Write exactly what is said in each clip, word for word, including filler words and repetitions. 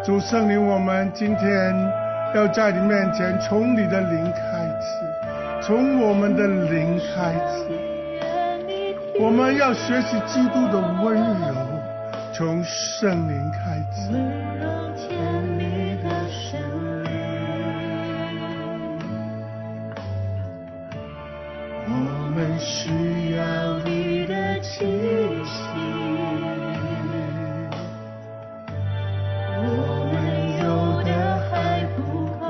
主圣灵，我们今天要在你面前从你的灵开始，从我们的灵开始，我们要学习基督的温柔，从圣灵开始。我们需要你的气息，我们有的还不够，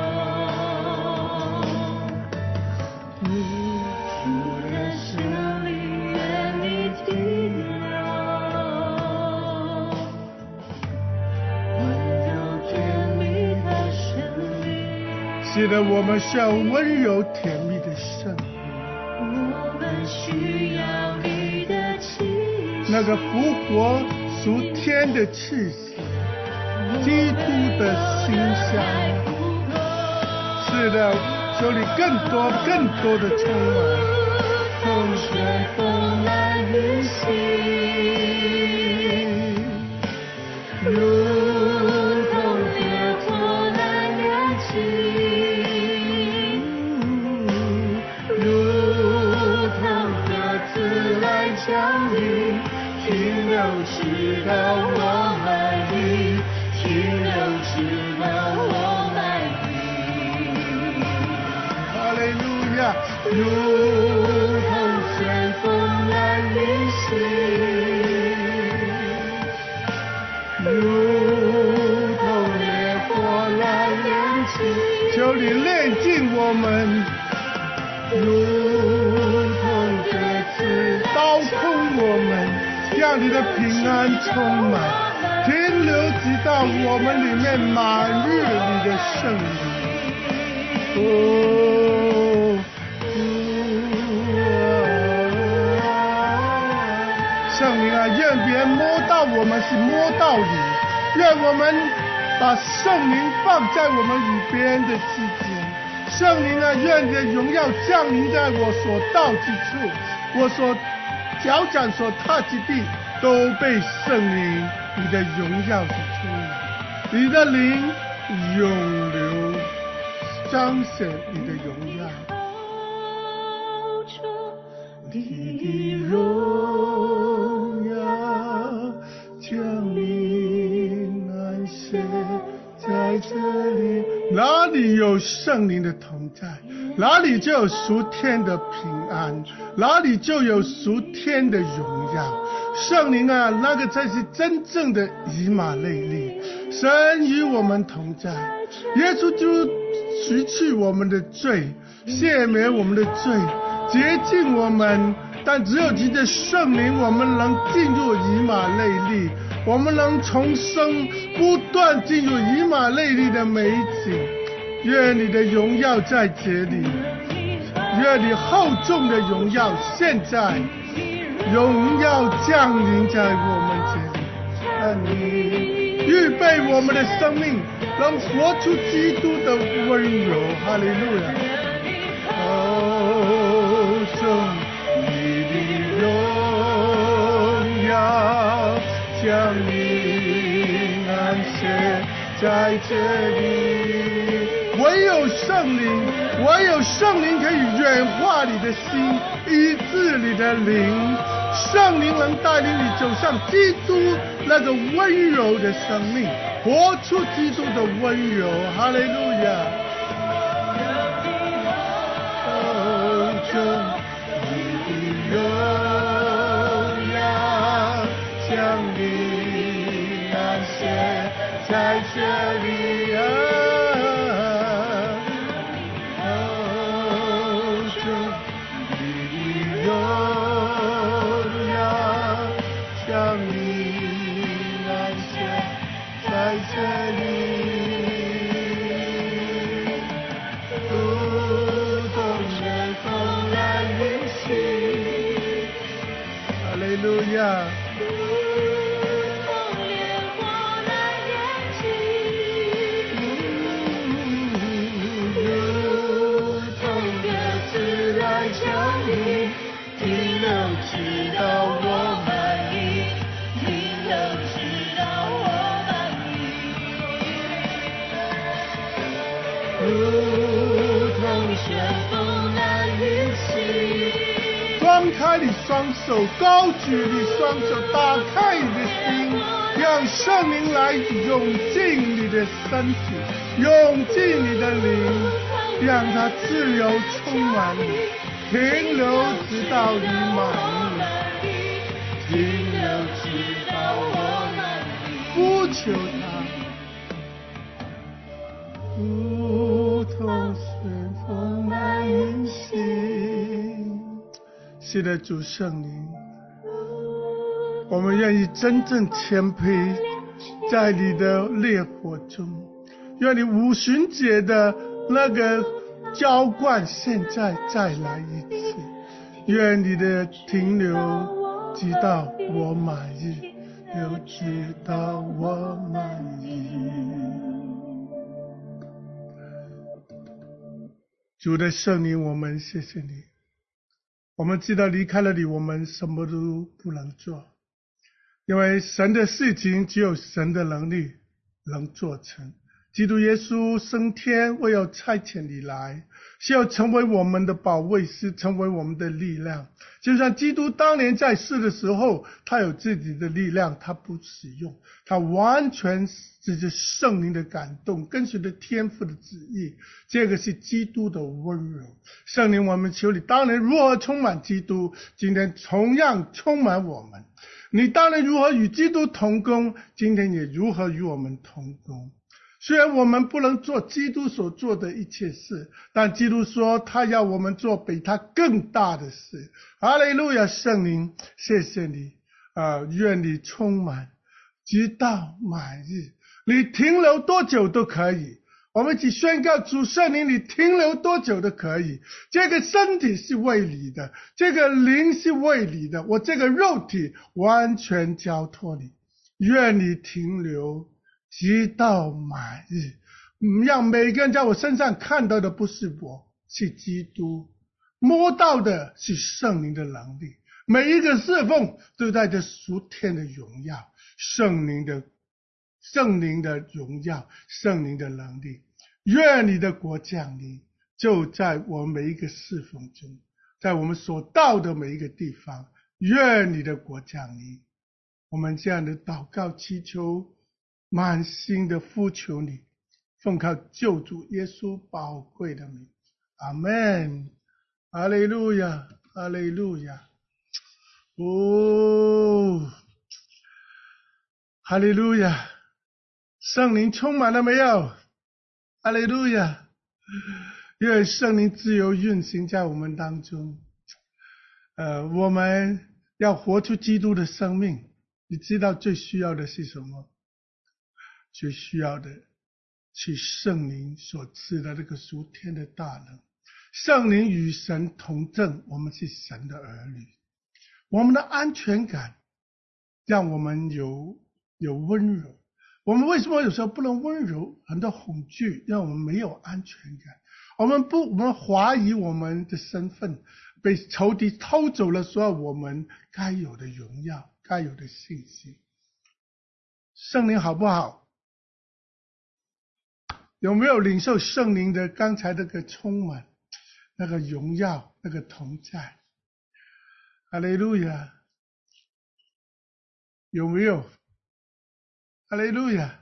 你主的圣灵愿你停留，温柔甜蜜的圣灵。是的，我们需要温柔甜蜜的圣灵。需要你的气息，那个复活属天的气息，基督的馨香。是的，求你更多更多的充满，风吹风来雨洗，如同河托来燃起。降临，停留直到我爱你，停留直到我爱你。哈利路亚，如同随风来雨洗，如同烈火来燃起。求你炼净我们，如同鸽子高空我们，让你的平安充满，停留直到我们里面满溢你的圣灵。哦，圣灵啊，愿别人摸到我们是摸到你，愿我们把圣灵放在我们与别人的之间。圣灵啊，愿你的荣耀降临在我所到之处，我所脚掌所踏之地，都被圣灵你的荣耀所充满，你的灵永留，彰显你的荣耀。你的荣耀降临安歇在这里，哪里有圣灵的同在，哪里就有属天的平安，哪里就有属天的荣耀。圣灵啊，那个才是真正的以马内利，神与我们同在。耶稣就除去我们的罪，赦免我们的罪，洁净我们。但只有藉着圣灵，我们能进入以马内利，我们能重生，不断进入以马内利的美景。愿你的荣耀在这里，愿你厚重的荣耀现在荣耀降临在我们这里。愿你预备我们的生命，能活出基督的温柔。哈利路亚！哦，圣降临安歇在这里，唯有圣灵，唯有圣灵可以软化你的心，医治你的灵。圣灵能带领你走向基督那个温柔的生命，活出基督的温柔。哈利路亚！哦，主，你的荣耀降临安歇在这里啊！哦，主，你的荣耀降临安歇在这里，如同热风来运行。哈利路亚！ 开你双手，高举你双手，打开你的心，让圣灵来涌进你的身体，涌进你的灵，让它自由充满你，停留直到你满意，停留直到我满意。呼求他，如同顺风满盈心。是的，主圣灵，我们愿意真正谦卑在你的烈火中，愿你五旬节的那个浇灌现在再来一次，愿你的停留直到我满意，又直到我满意。主的圣灵，我们谢谢你，我们知道离开了你，我们什么都不能做，因为神的事情只有神的能力能做成。基督耶稣升天，为要差遣你来，是要成为我们的保惠师，成为我们的力量。就像基督当年在世的时候，他有自己的力量，他不使用，他完全是着圣灵的感动，跟随着天父的旨意。这个是基督的温柔。圣灵，我们求你当年如何充满基督，今天同样充满我们。你当年如何与基督同工，今天也如何与我们同工。虽然我们不能做基督所做的一切事，但基督说他要我们做比他更大的事。哈利路亚，圣灵，谢谢你啊、呃！愿你充满直到满日，你停留多久都可以。我们只宣告主圣灵，你停留多久都可以。这个身体是为你的，这个灵是为你的，我这个肉体完全交托你，愿你停留直到满日，让每个人在我身上看到的不是我，是基督，摸到的是圣灵的能力。每一个侍奉都带着属天的荣耀，圣灵的圣灵的荣耀，圣灵的能力。愿你的国降临，就在我们每一个侍奉中，在我们所到的每一个地方，愿你的国降临。我们这样的祷告祈求，满心的呼求你，奉靠救主耶稣宝贵的名，阿们。哈利路亚，哈利路亚。哦，哈利路亚，圣灵充满了没有？哈利路亚，愿圣灵自由运行在我们当中。呃，我们要活出基督的生命。你知道最需要的是什么？最需要的是圣灵所赐的那个属天的大能。圣灵与神同证，我们是神的儿女。我们的安全感让我们有有温柔。我们为什么有时候不能温柔？很多恐惧让我们没有安全感。我们不，我们怀疑我们的身份，被仇敌偷走了所有我们该有的荣耀，该有的信心。圣灵好不好？有没有领受圣灵的刚才那个充满，那个荣耀，那个同在？哈利路亚！有没有？哈利路亚！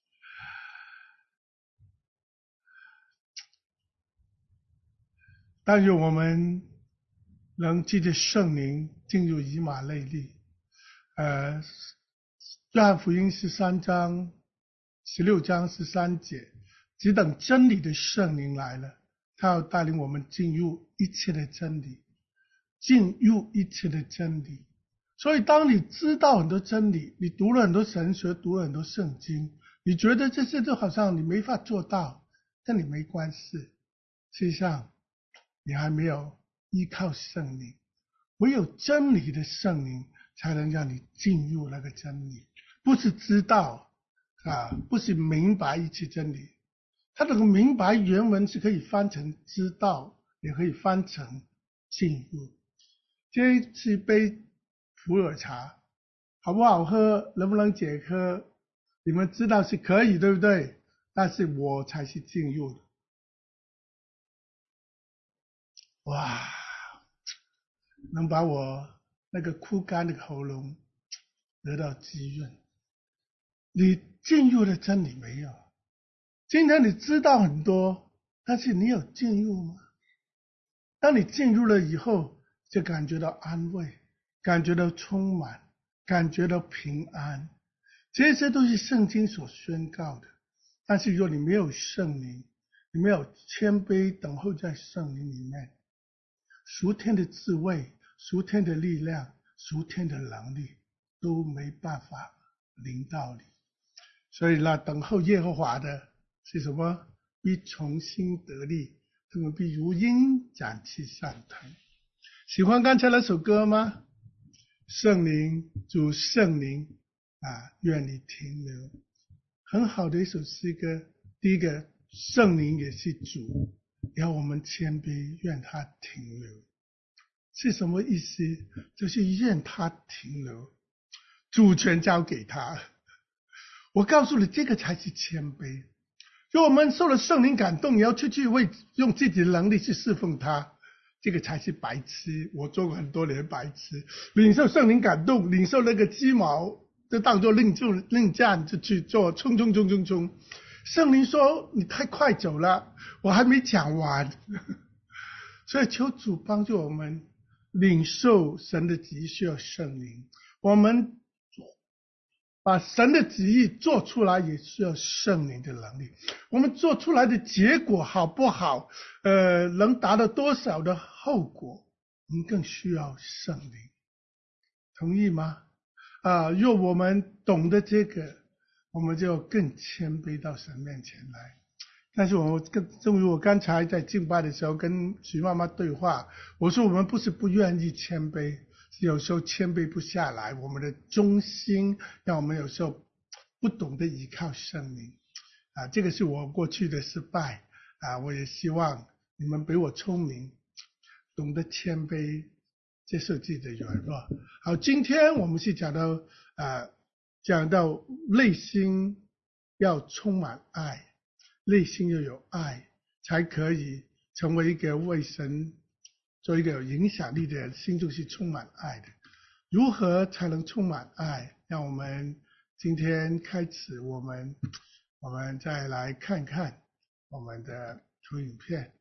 但愿我们能借着圣灵进入以马内利。呃，约翰福音十三章、十六章十三节，只等真理的圣灵来了，他要带领我们进入一切的真理，进入一切的真理。所以当你知道很多真理，你读了很多神学，读了很多圣经，你觉得这些都好像你没法做到，跟你没关系。实际上你还没有依靠圣灵，唯有真理的圣灵才能让你进入那个真理。不是知道啊，不是明白一切真理。它这个明白原文是可以翻成知道，也可以翻成进入。这是杯普洱茶好不好喝，能不能解渴，你们知道是可以，对不对？但是我才是进入的。哇， 能把我那个枯干的喉咙得到滋润。你进入了真理没有？今天你知道很多，但是你有进入吗？当你进入了以后，就感觉到安慰，感觉到充满，感觉到平安。这些都是圣经所宣告的。但是若你没有圣灵，你没有谦卑等候在圣灵里面，属天的智慧、属天的力量、属天的能力都没办法临到你。所以那等候耶和华的是什么？必重新得力，他们必如鹰展翅上腾。喜欢刚才那首歌吗？圣灵，主圣灵啊，愿你停留。很好的一首诗歌。第一个，圣灵也是主，要我们谦卑，愿他停留。是什么意思？就是愿他停留，主权交给他。我告诉你，这个才是谦卑。如果我们受了圣灵感动，你要出去为用自己的能力去侍奉他，这个才是白痴。我做过很多年白痴，领受圣灵感动，领受那个鸡毛，就当作令就令箭就去做，冲冲冲冲冲。圣灵说你太快走了，我还没讲完。所以求主帮助我们领受神的旨意，需要圣灵。我们把神的旨意做出来也需要圣灵的能力。我们做出来的结果好不好，呃，能达到多少的后果，我们更需要圣灵。同意吗？啊，若我们懂得这个，我们就更谦卑到神面前来。但是我跟正如我刚才在敬拜的时候跟徐妈妈对话，我说我们不是不愿意谦卑，是有时候谦卑不下来，我们的忠心让我们有时候不懂得依靠圣灵啊，这个是我过去的失败啊，我也希望你们比我聪明，懂得谦卑，接受自己的软弱。好，今天我们是讲到啊，讲到内心要充满爱。内心要有爱，才可以成为一个为神做一个有影响力的人，心中是充满爱的。如何才能充满爱？让我们今天开始，我们我们再来看看我们的投影片。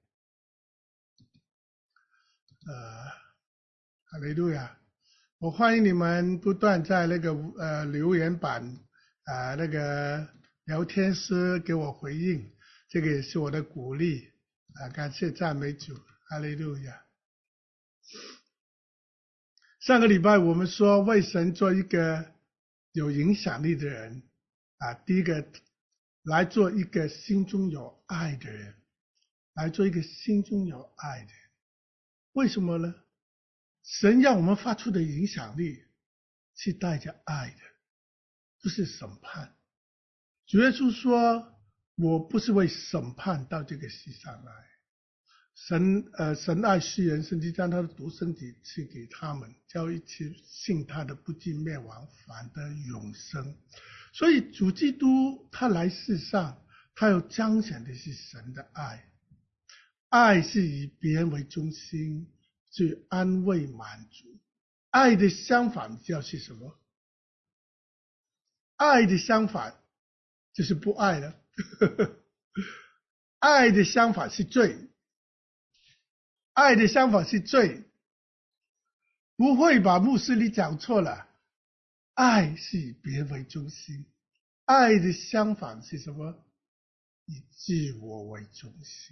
呃，哈利路亚！我欢迎你们不断在那个呃留言板啊、呃、那个聊天室给我回应。这个也是我的鼓励啊！感谢赞美主，哈利路亚。上个礼拜我们说，为神做一个有影响力的人啊，第一个来做一个心中有爱的人，来做一个心中有爱的人。为什么呢？神让我们发出的影响力是带着爱的，不是审判。主耶稣说，我不是为审判到这个世上来，神呃神爱世人，甚至将他的独生子赐给他们，叫一切信他的不至灭亡，反得永生。所以主基督他来世上，他要彰显的是神的爱，爱是以别人为中心，去安慰满足。爱的相反就是什么？爱的相反就是不爱了。爱的相反是罪，爱的相反是罪。不会吧，牧师你讲错了。爱是以别人为中心，爱的相反是什么？以自我为中心。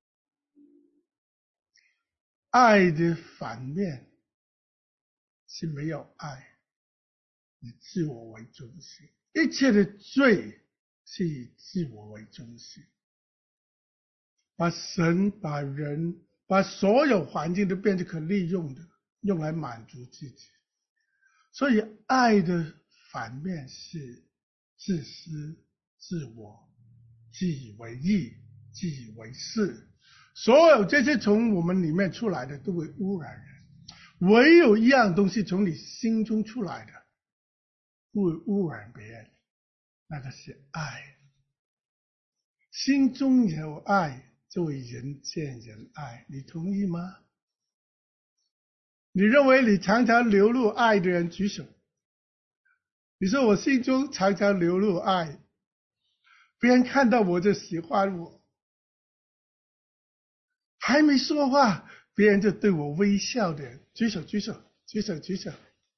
爱的反面是没有爱，以自我为中心。一切的罪是以自我为中心，把神、把人、把所有环境都变成可利用的，用来满足自己。所以爱的反面是自私、自我、自以为义、自以为是。所有这些从我们里面出来的都会污染人，唯有一样东西从你心中出来的不会污染别人，那个是爱。心中有爱，就会人见人爱，你同意吗？ 你认为你常常流露爱的人举手。你说我心中常常流露爱，别人看到我就喜欢我，还没说话，别人就对我微笑的人，举手举手举手举手。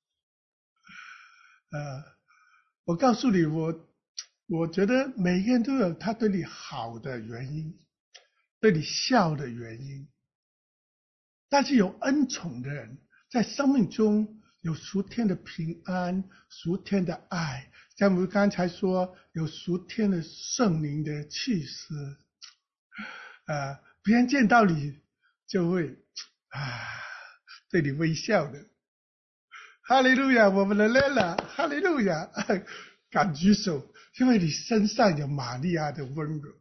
呃，我告诉你，我我觉得每个人都有他对你好的原因，对你笑的原因。但是有恩宠的人，在生命中有属天的平安、属天的爱，像我们刚才说，有属天的圣灵的气息。呃，别人见到你就会啊对你微笑的。哈利路亚，我们的来了，哈利路亚，敢举手，因为你身上有玛利亚的温柔。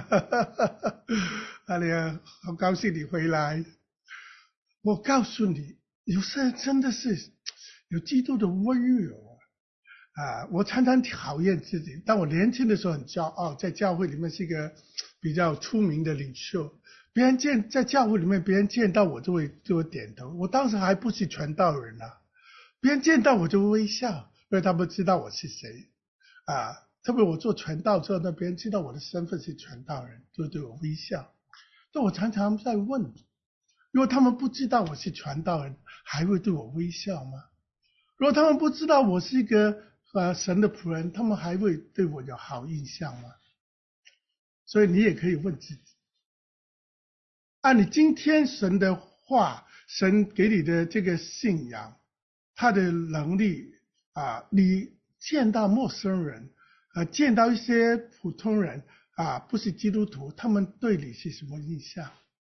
哈利路亚，好高兴你回来。我告诉你，有些人真的是有基督的温柔啊！我常常讨厌自己，当我年轻的时候很骄傲，在教会里面是一个比较出名的领袖，别人见在教会里面，别人见到我就会就会点头。我当时还不是传道人啊，别人见到我就微笑，因为他们知道我是谁啊。特别我做传道之后，那别人知道我的身份是传道人，就对我微笑。但我常常在问，如果他们不知道我是传道人，还会对我微笑吗？如果他们不知道我是一个呃神的仆人，他们还会对我有好印象吗？所以你也可以问自己，按你今天神的话，神给你的这个信仰，他的能力啊，你见到陌生人，呃，见到一些普通人啊，不是基督徒，他们对你是什么印象？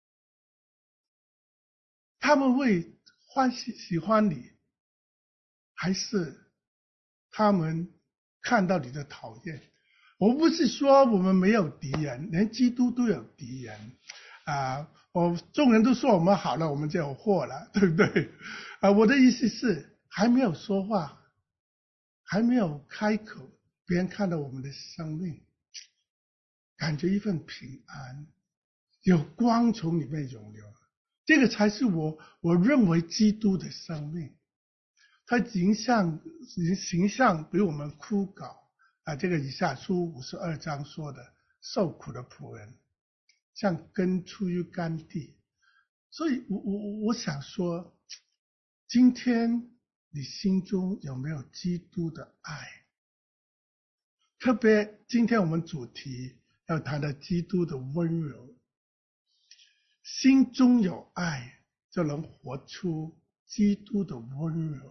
他们会欢喜喜欢你，还是他们看到你的讨厌？我不是说我们没有敌人，连基督都有敌人啊！我众人都说我们好了，我们就有祸了，对不对？啊，我的意思是，还没有说话，还没有开口，别人看到我们的生命，感觉一份平安，有光从里面涌流，这个才是我我认为基督的生命。他形象形象比我们枯槁啊，这个以下书五十二章说的，受苦的仆人像根出于干地。所以我我我想说，今天你心中有没有基督的爱？特别今天我们主题要谈的基督的温柔，心中有爱就能活出基督的温柔。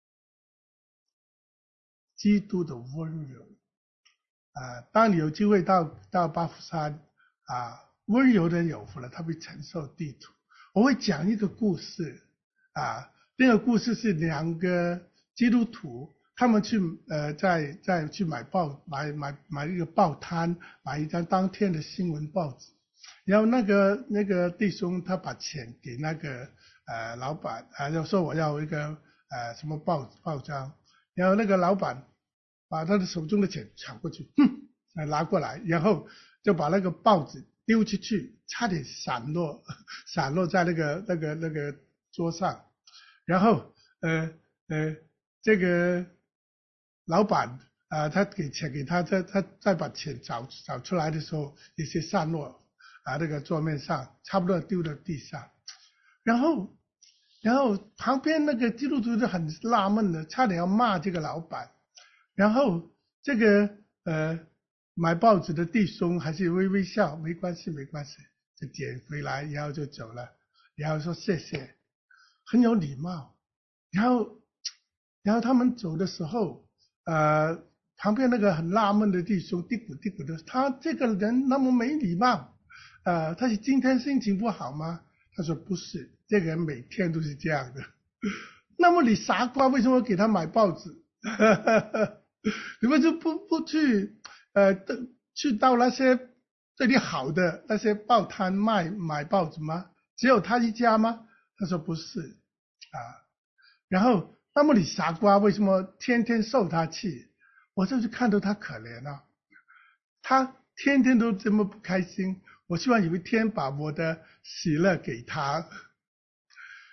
基督的温柔啊！当你有机会到到巴福山啊，温柔的人有福了，他会承受地土。我会讲一个故事啊，那个故事是两个基督徒，他们去呃在在去买报买买买一个报摊，买一张当天的新闻报纸，然后那个那个弟兄他把钱给那个呃老板啊，就说我要一个呃什么报报章。然后那个老板把他的手中的钱抢过去，哼，拿过来，然后就把那个报纸丢出去，差点散落，散落在那个那个那个桌上。然后呃呃，这个老板啊、呃，他给钱给他，他他再把钱找找出来的时候，有些散落啊那个桌面上，差不多丢到地上，然后。然后旁边那个基督徒就很纳闷的，差点要骂这个老板。然后这个呃买报纸的弟兄还是微微笑，没关系没关系，就捡回来，然后就走了，然后说谢谢，很有礼貌。然后然后他们走的时候，呃旁边那个很纳闷的弟兄嘀咕嘀咕的，他这个人那么没礼貌，呃他是今天心情不好吗？他说不是，这个人每天都是这样的。那么你傻瓜为什么给他买报纸？你们就不不去呃去到那些对你好的那些报摊卖买报纸吗？只有他一家吗？他说不是啊。然后那么你傻瓜为什么天天受他气？我就是看到他可怜啊，他天天都这么不开心。我希望有一天把我的喜乐给他。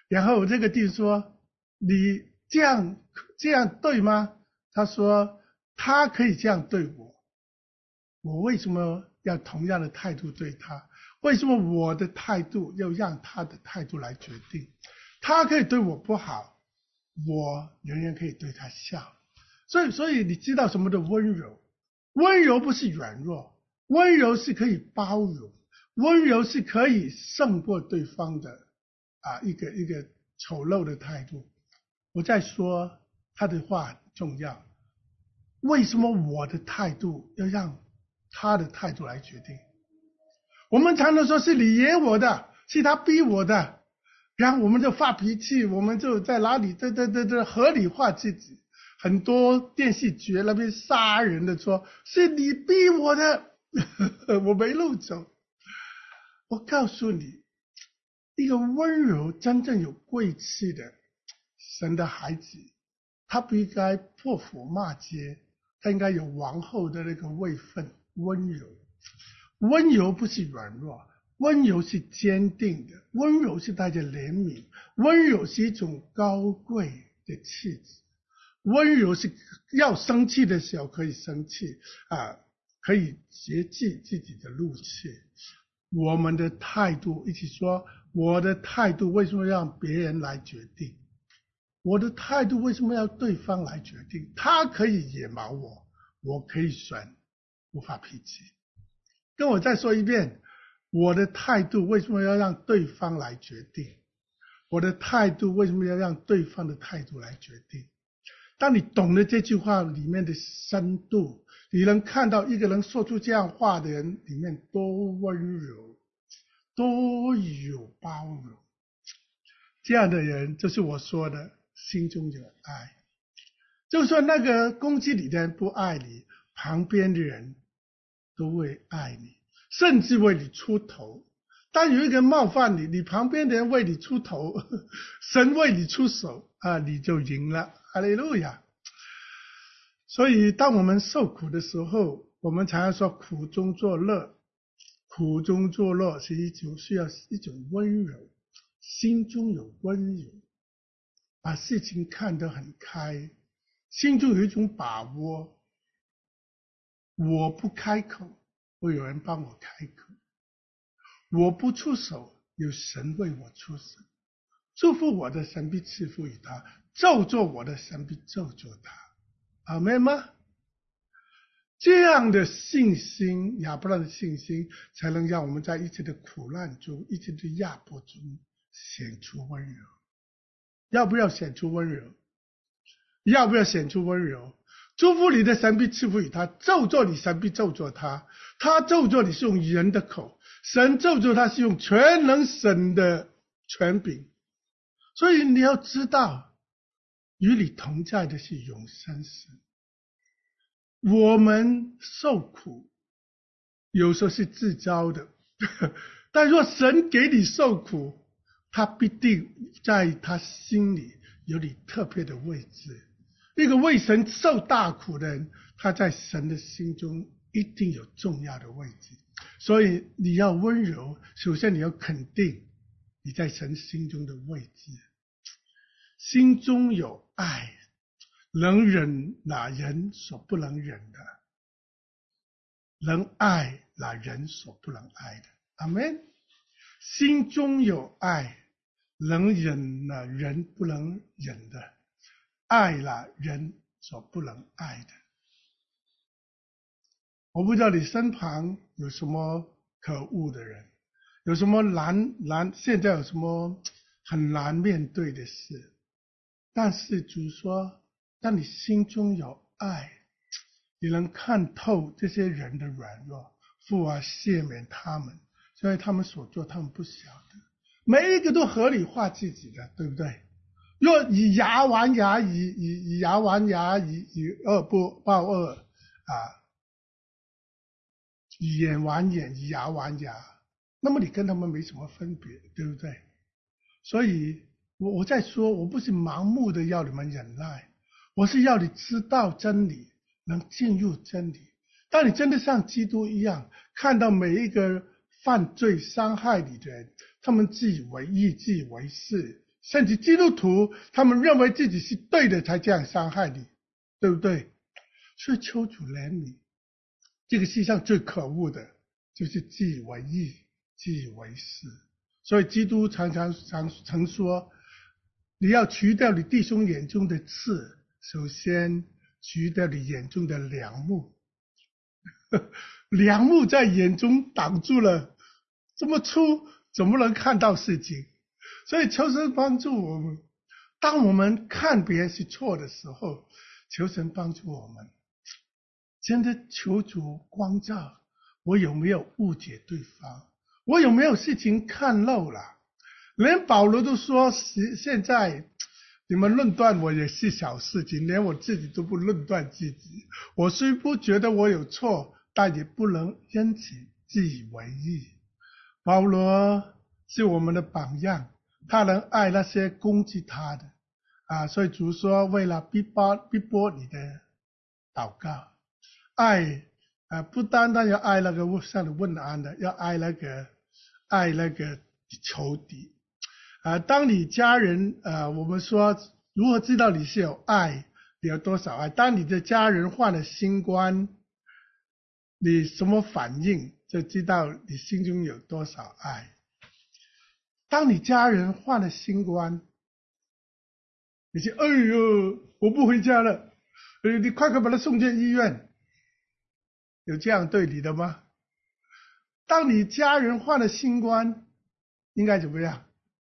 然后这个弟兄说：“你这样这样对吗？”他说：“他可以这样对我，我为什么要同样的态度对他？为什么我的态度要让他的态度来决定？他可以对我不好，我仍然可以对他笑。所以，所以你知道什么的温柔？温柔不是软弱，温柔是可以包容，温柔是可以胜过对方的啊一个一个丑陋的态度。我在说他的话很重要。为什么我的态度要让他的态度来决定？我们常常说是你惹我的，是他逼我的，然后我们就发脾气，我们就在哪里这这这这合理化自己。很多电视剧那边杀人的说是你逼我的，我没路走。我告诉你，一个温柔真正有贵气的神的孩子，他不应该破釜骂街，他应该有王后的那个位分，温柔。温柔不是软弱，温柔是坚定的，温柔是带着怜悯，温柔是一种高贵的气质。温柔是要生气的时候可以生气啊，可以节制自己的怒气。我们的态度，一起说，我的态度为什么让别人来决定？我的态度为什么要对方来决定？他可以野毛我，我可以选不发脾气。跟我再说一遍，我的态度为什么要让对方来决定？我的态度为什么要让对方的态度来决定？当你懂了这句话里面的深度，你能看到一个人说出这样话的人里面多温柔，多有包容。这样的人就是我说的心中有爱。就算那个攻击你的人不爱你，旁边的人都会爱你，甚至为你出头。当有一个人冒犯你，你旁边的人为你出头，神为你出手啊，你就赢了。哈利路亚！所以当我们受苦的时候，我们常常说苦中作乐，苦中作乐是一种需要一种温柔，心中有温柔，把事情看得很开，心中有一种把握。我不开口，会有人帮我开口；我不出手，有神为我出手。祝福我的神必赐福于他，咒诅我的神必咒诅他。阿们吗？这样的信心，亚伯拉的信心，才能让我们在一切的苦难中，一切的压迫中显出温柔。要不要显出温柔？要不要显出温柔？祝福你的神必赐福于他，咒詛你神必咒詛他。他咒詛你是用人的口，神咒诅他是用全能神的权柄。所以你要知道，与你同在的是永生神。我们受苦有时候是自招的，但若神给你受苦，他必定在他心里有你特别的位置。一个为神受大苦的人，他在神的心中一定有重要的位置。所以你要温柔，首先你要肯定你在神心中的位置。心中有爱，能忍那人所不能忍的，能爱那人所不能爱的。阿们。心中有爱，能忍那人不能忍的，爱那人所不能爱的。我不知道你身旁有什么可恶的人，有什么难难现在有什么很难面对的事，但是主说，当你心中有爱，你能看透这些人的软弱，父啊赦免他们，所以他们所做他们不晓得，每一个都合理化自己的，对不对？若以牙还牙，以以以牙还牙，以以恶不报恶啊，以眼还眼，以牙还牙，那么你跟他们没什么分别，对不对？所以我我在说，我不是盲目的要你们忍耐，我是要你知道真理，能进入真理。当你真的像基督一样，看到每一个犯罪伤害你的人，他们自以为义、自以为是， 甚至基督徒他们认为自己是对的才这样伤害你，对不对？所以求主怜悯。这个世上最可恶的就是自以为义、自以为是。所以基督常常常曾说，你要除掉你弟兄眼中的刺，首先除掉你眼中的梁木。梁木在眼中挡住了，这么粗怎么能看到事情？所以求神帮助我们，当我们看别人是错的时候，求神帮助我们，真的求主光照我有没有误解对方，我有没有事情看漏了。连保罗都说，现在你们论断我也是小事情，连我自己都不论断自己。我虽不觉得我有错，但也不能因此自以为义。保罗是我们的榜样，他能爱那些攻击他的啊，所以主说，为了逼迫逼迫你的祷告，爱啊，不单单要爱那个向你问安的，要爱那个爱那个仇敌啊。当你家人啊，我们说如何知道你是有爱，你有多少爱？当你的家人患了新冠，你什么反应，就知道你心中有多少爱。当你家人患了新冠，你就哎呦，我不回家了，呃，你快快把他送进医院。有这样对你的吗？当你家人患了新冠，应该怎么样？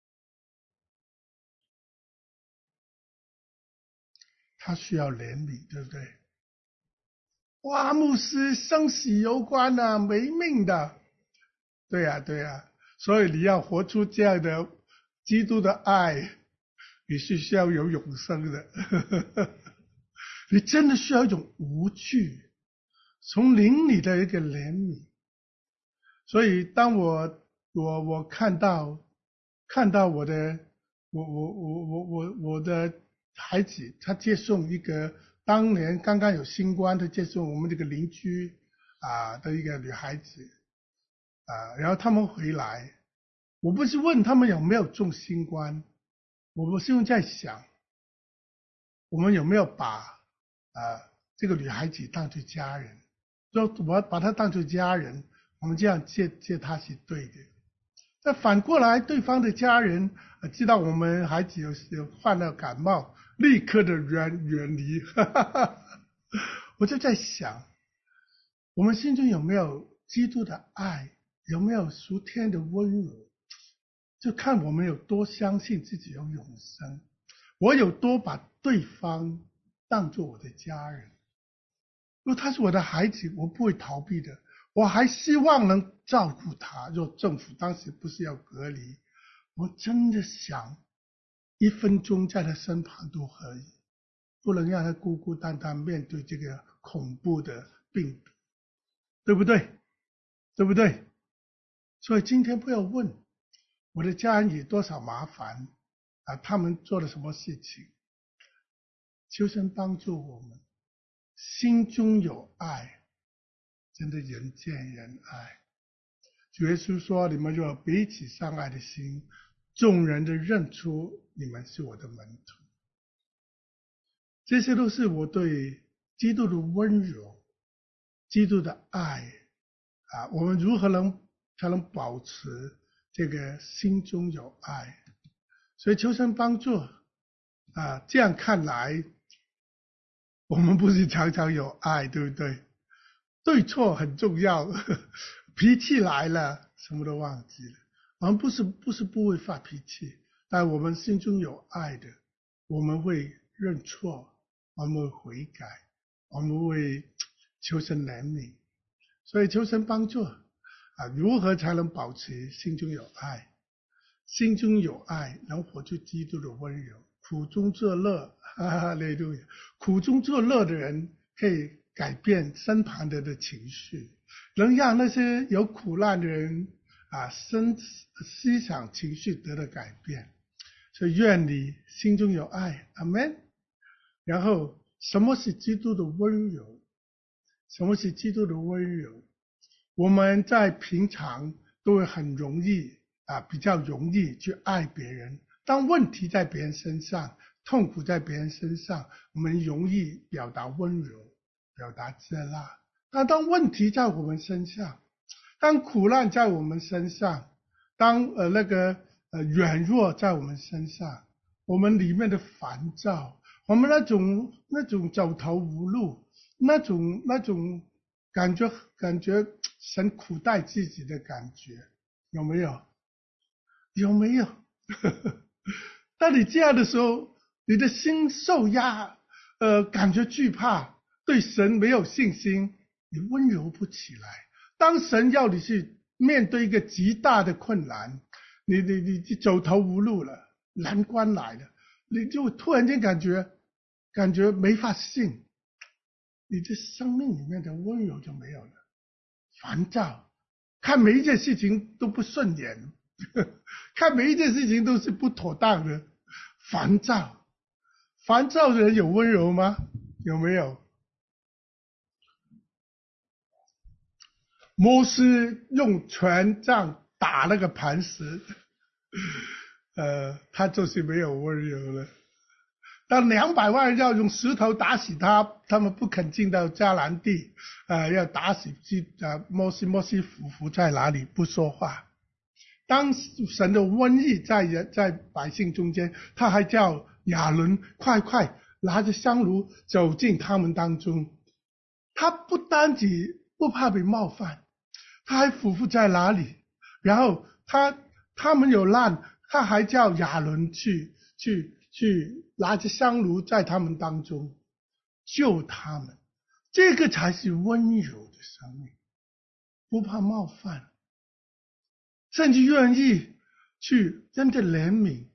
他需要怜悯，对不对？哇，牧师生死攸关啊，没命的。对呀、啊，对呀、啊，所以你要活出这样的基督的爱，你是需要有永生的。你真的需要一种无惧，从灵里的一个怜悯。所以当我我我看到看到我的我我我我我我的孩子，他接送一个当年刚刚有新冠的接送我们这个邻居啊的一个女孩子啊，然后他们回来，我不是问他们有没有中新冠，我们是用在想，我们有没有把啊这个女孩子当作家人，说我把她当作家人，我们这样接接她是对的。那反过来，对方的家人、呃、知道我们孩子有有患了感冒，立刻的远远离。我就在想，我们心中有没有基督的爱，有没有属天的温柔，就看我们有多相信自己有永生，我有多把对方当作我的家人。如果他是我的孩子，我不会逃避的，我还希望能照顾他。若政府当时不是要隔离，我真的想一分钟在他身旁都可以，不能让他孤孤单单面对这个恐怖的病毒，对不对？对不对？所以今天不要问我的家人有多少麻烦啊，他们做了什么事情，求神帮助我们，心中有爱，真的人见人爱。主耶稣说，你们若有彼此相爱的心，众人都认出你们是我的门徒。这些都是我对基督的温柔，基督的爱啊，我们如何能才能保持这个心中有爱？所以求神帮助啊！这样看来，我们不是常常有爱，对不对？对错很重要，脾气来了，什么都忘记了。我们不是不是不会发脾气，但我们心中有爱的，我们会认错，我们会悔改，我们会求神怜悯。所以求神帮助啊！如何才能保持心中有爱？心中有爱，能活出基督的温柔，苦中作乐，哈利路亚！苦中作乐的人可以改变身旁的的情绪，能让那些有苦难的人啊，思思想情绪得到改变。所以愿你心中有爱，阿们。然后，什么是基督的温柔？什么是基督的温柔？我们在平常都会很容易啊，比较容易去爱别人， 当问题在别人身上，痛苦在别人身上，我们容易表达温柔，表达接纳。但当问题在我们身上，当苦难在我们身上，当呃那个呃软弱在我们身上，我们里面的烦躁，我们那种那种走投无路，那种那种感觉感觉神苦待自己的感觉，有没有？有没有？当你这样的时候，你的心受压，呃，感觉惧怕，对神没有信心，你温柔不起来。当神要你去面对一个极大的困难，你你你走投无路了，难关来了，你就突然间感觉感觉没法信，你的生命里面的温柔就没有了，烦躁，看每一件事情都不顺眼，看每一件事情都是不妥当的，烦躁。烦躁的人有温柔吗？有没有？摩西用权杖打那个磐石，呃，他就是没有温柔了。当两百万人要用石头打死他，他们不肯进到迦南地，呃，要打死呃摩西，摩西俯伏在哪里不说话。当神的瘟疫在人在百姓中间，他还叫亚伦快快拿着香炉走进他们当中。他不单只不怕被冒犯，他还俯伏在哪里，然后他他们有难，他还叫亚伦去去去拿着香炉在他们当中救他们。这个才是温柔的生命，不怕冒犯，甚至愿意去真的怜悯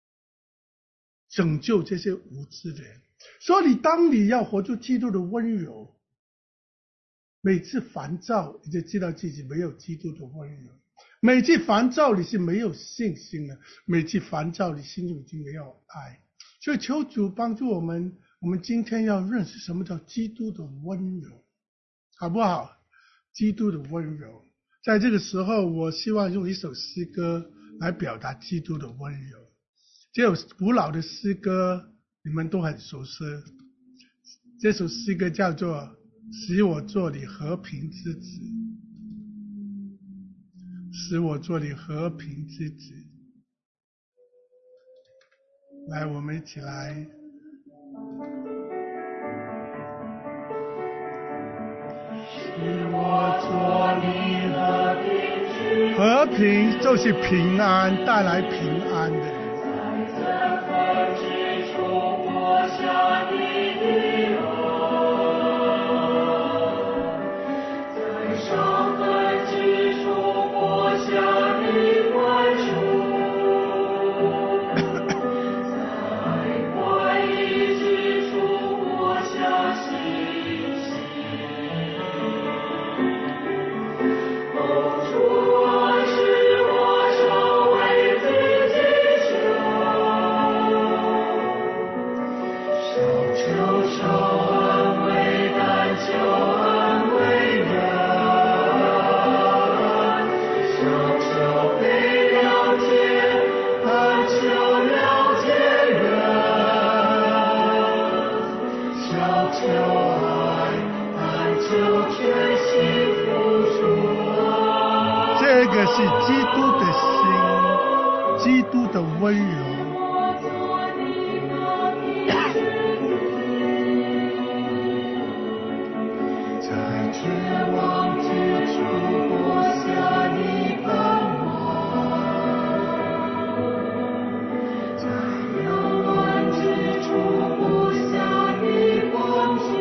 拯救这些无知的人。所以当你要活出基督的温柔，每次烦躁你就知道自己没有基督的温柔，每次烦躁你是没有信心的，每次烦躁你心中已经没有爱。所以求主帮助我们，我们今天要认识什么叫基督的温柔，好不好？基督的温柔。在这个时候，我希望用一首诗歌来表达基督的温柔。这首古老的诗歌你们都很熟悉，这首诗歌叫做使我做你和平之子，使我做你和平之子。来，我们一起来。使我做你和平之子，和平就是平安，带来平安的。在憎恨之处播下你的这个是基督的心，基督的温柔。在绝望之处播下你盼望，在幽暗之处播下你光景。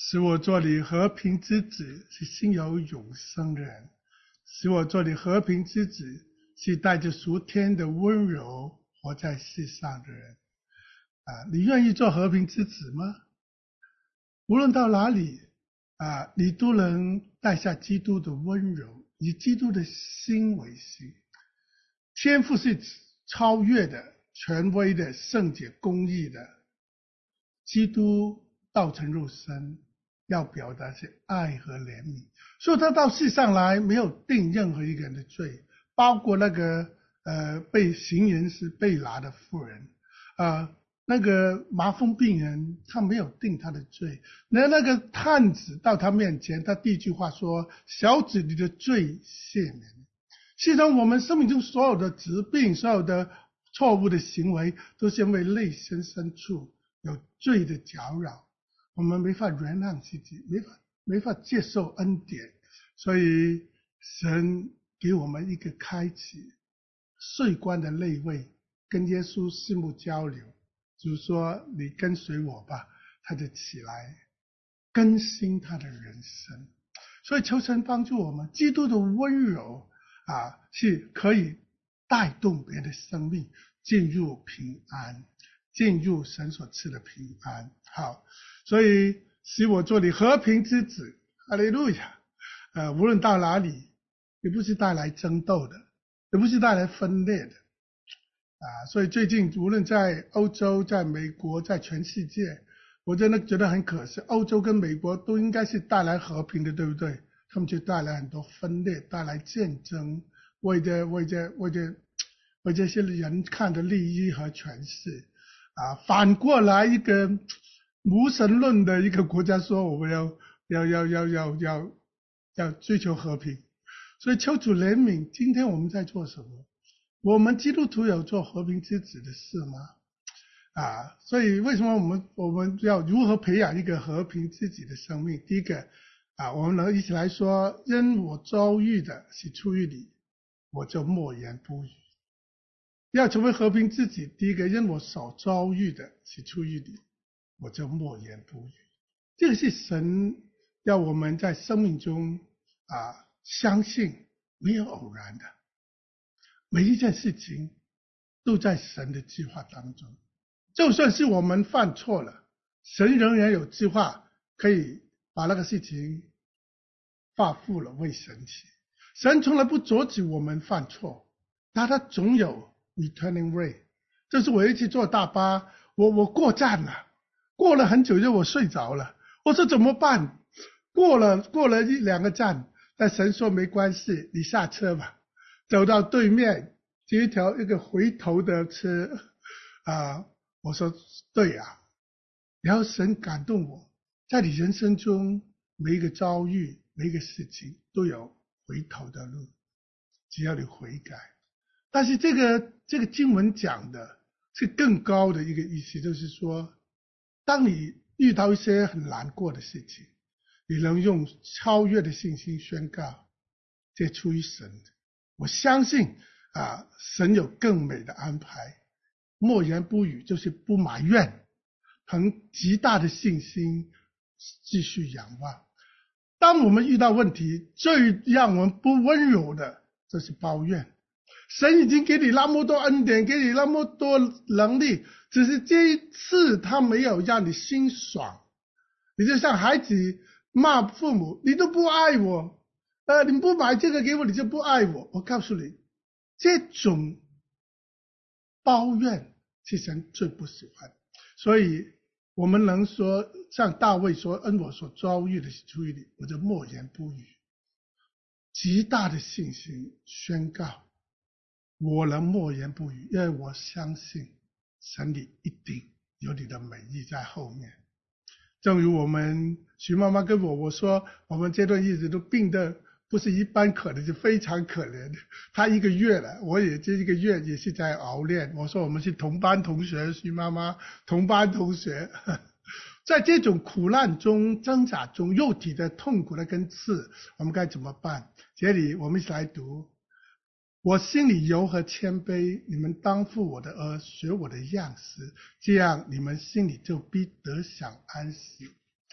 使我做你和平之子，是心有永生的人；使我做你和平之子，是带着属天的温柔活在世上的人。啊，你愿意做和平之子吗？无论到哪里，啊，你都能带下基督的温柔，以基督的心为心。天父是超越的、权威的、圣洁、公义的。基督道成肉身，要表达是爱和怜悯，所以他到世上来没有定任何一个人的罪，包括那个呃被行人是被拿的妇人，啊、呃、那个麻风病人，他没有定他的罪。那那个探子到他面前，他第一句话说：“小子，你的罪赦免。”其实我们生命中所有的疾病，所有的错误的行为，都是因为内心深处有罪的搅扰，我们没法原谅自己，没法没法接受恩典，所以神给我们一个开启税关的内位，跟耶稣四目交流，就是说你跟随我吧，他就起来更新他的人生。所以求神帮助我们，基督的温柔啊，是可以带动别人的生命进入平安，进入神所赐的平安。好，所以使我做你和平之子，哈利路亚。呃，无论到哪里，也不是带来争斗的，也不是带来分裂的啊。所以最近无论在欧洲、在美国、在全世界，我真的觉得很可惜，欧洲跟美国都应该是带来和平的，对不对？他们就带来很多分裂，带来战争，为着为着为着为这些人看的利益和权势啊。反过来，一个无神论的一个国家说，我们要要要要要要要追求和平。所以求主怜悯，今天我们在做什么？我们基督徒有做和平之子的事吗？啊，所以为什么我们我们要如何培养一个和平之子的生命？第一个啊，我们能一起来说，因我遭遇的是出于你，我就默言不语。要成为和平之子，第一个，因我所遭遇的是出于你，我就默言不语。这个是神要我们在生命中啊，相信没有偶然的，每一件事情都在神的计划当中。就算是我们犯错了，神仍然有计划可以把那个事情发付了为神起。神从来不阻止我们犯错，但他总有 returning way。 就是我一起坐大巴，我我过站了，过了很久就我睡着了，我说怎么办？过了过了一两个站，但神说没关系，你下车吧。走到对面这一条一个回头的车啊，我说对啊。然后神感动我，在你人生中每一个遭遇，每一个事情都有回头的路，只要你悔改。但是这个这个经文讲的是更高的一个意思，就是说，当你遇到一些很难过的事情，你能用超越的信心宣告，这出于神的。我相信啊，神有更美的安排。默言不语就是不埋怨，凭极大的信心继续仰望。当我们遇到问题，最让我们不温柔的就是抱怨。神已经给你那么多恩典，给你那么多能力，只是这一次他没有让你心爽。你就像孩子骂父母，你都不爱我，呃，你不买这个给我，你就不爱我。我告诉你，这种抱怨是神最不喜欢。所以我们能说像大卫说，因我所遭遇的是出于你，我就默言不语。极大的信心宣告，我能默言不语，因为我相信神里一定有你的美意在后面。正如我们徐妈妈跟我我说，我们这段日子都病得不是一般可怜，是非常可怜。她一个月了，我也这一个月也是在熬练。我说我们是同班同学，徐妈妈同班同学。在这种苦难中挣扎中，肉体的痛苦的跟刺，我们该怎么办？这里我们一起来读，我心里柔和谦卑，你们当负我的軛，学我的样式，这样你们心里就必得享安息。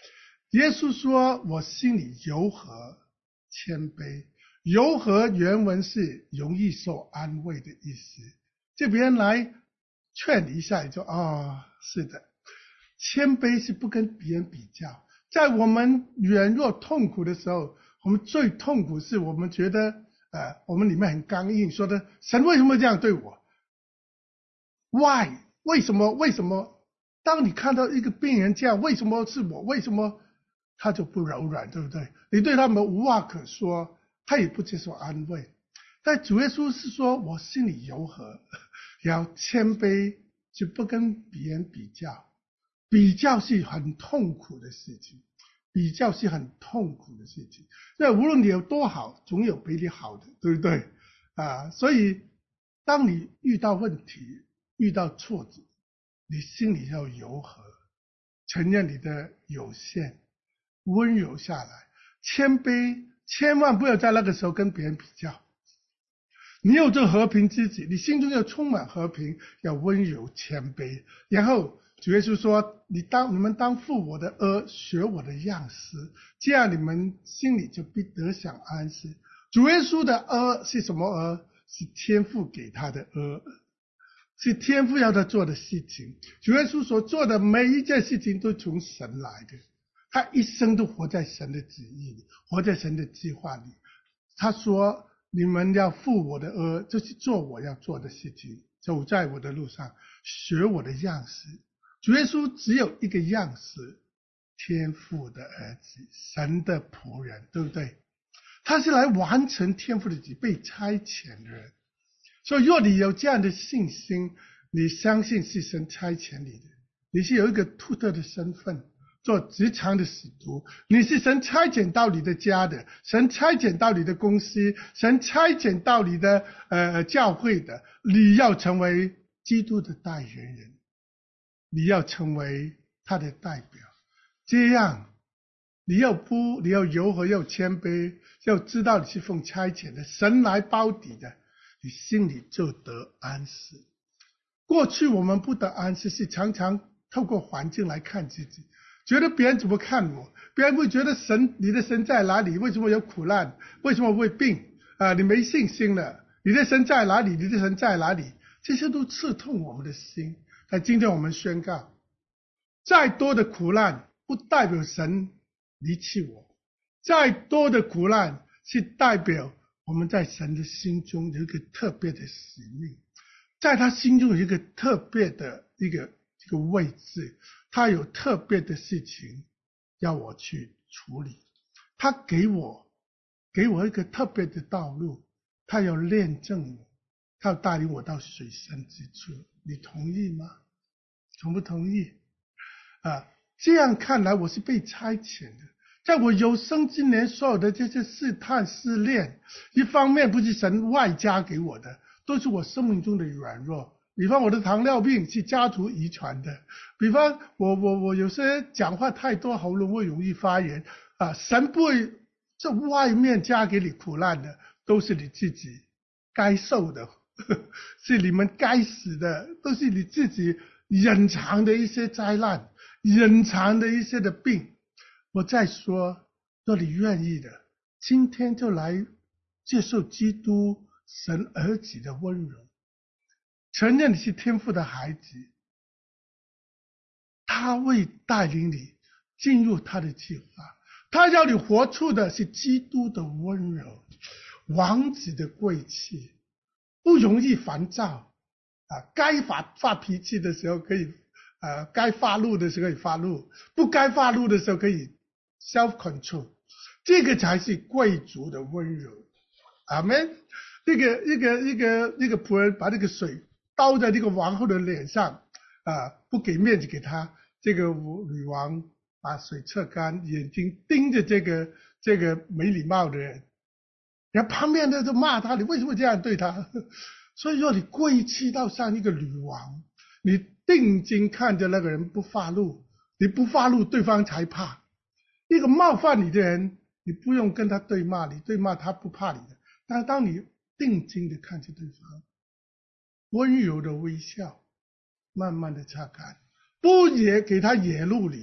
耶稣说我心里柔和谦卑，柔和原文是容易受安慰的意思，就别人来劝你一下，你就啊、哦，是的。谦卑是不跟别人比较，在我们软弱痛苦的时候，我们最痛苦是我们觉得呃，我们里面很刚硬，说的神为什么这样对我 ？Why？ 为什么？为什么？当你看到一个病人这样，为什么是我？为什么他就不柔软，对不对？你对他们无话可说，他也不接受安慰。但主耶稣是说我心里柔和，也要谦卑，就不跟别人比较。比较是很痛苦的事情，比较是很痛苦的事情。那无论你有多好，总有比你好的，对不对啊？所以当你遇到问题、遇到挫折，你心里要柔和，承认你的有限，温柔下来，谦卑，千万不要在那个时候跟别人比较。你有这和平之子，你心中要充满和平，要温柔谦卑。然后主耶稣说：“你当你们当负我的軛，学我的样式，这样你们心里就必得享安息。”主耶稣的軛是什么軛？是天父给他的軛，是天父要他做的事情。主耶稣所做的每一件事情都从神来的，他一生都活在神的旨意里，活在神的计划里。他说：“你们要负我的軛，就是做我要做的事情，走在我的路上，学我的样式。”主耶稣只有一个样式，天父的儿子，神的仆人，对不对？他是来完成天父的旨意，被差遣的人。所以若你有这样的信心，你相信是神差遣你的，你是有一个独特的身份，做职场的使徒，你是神差遣到你的家的，神差遣到你的公司，神差遣到你的呃教会的，你要成为基督的代言人，你要成为他的代表，这样你要不你要柔和，要谦卑，要知道你是奉差遣的，神来包底的，你心里就得安息。过去我们不得安息，是常常透过环境来看自己，觉得别人怎么看我，别人会觉得神，你的神在哪里？为什么有苦难？为什么会病啊？你没信心了，你的神在哪里？你的神在哪里？这些都刺痛我们的心。但今天我们宣告，再多的苦难不代表神离弃我，再多的苦难是代表我们在神的心中有一个特别的使命，在他心中有一个特别的一个一个位置，他有特别的事情要我去处理，他给我给我一个特别的道路，他要验证我，他要带领我到水深之处。你同意吗？同不同意啊？这样看来我是被差遣的，在我有生之年所有的这些试探试炼，一方面不是神外加给我的，都是我生命中的软弱。比方我的糖尿病是家族遗传的，比方我我我有些讲话太多，喉咙会容易发炎啊，神不会这外面加给你苦难的，都是你自己该受的，是你们该死的，都是你自己隐藏的一些灾难，隐藏的一些的病。我再说，若你愿意的，今天就来接受基督神儿子的温柔，承认你是天父的孩子，他会带领你进入他的计划，他要你活出的是基督的温柔，王子的贵气，不容易烦躁啊，该发发脾气的时候可以啊，该发怒的时候可以发怒，不该发怒的时候可以 self control， 这个才是贵族的温柔。阿们。那个一个一个一个仆人把那个水倒在那个王后的脸上啊，不给面子给他，这个女王把水撤干，眼睛盯着这个这个没礼貌的人，然后旁边的都骂他，你为什么这样对他？所以说你贵气到像一个女王，你定睛看着那个人不发怒，你不发怒对方才怕。一个冒犯你的人，你不用跟他对骂，你对骂他不怕你的，但是当你定睛的看着对方，温柔的微笑，慢慢的擦干，不也给他野路里，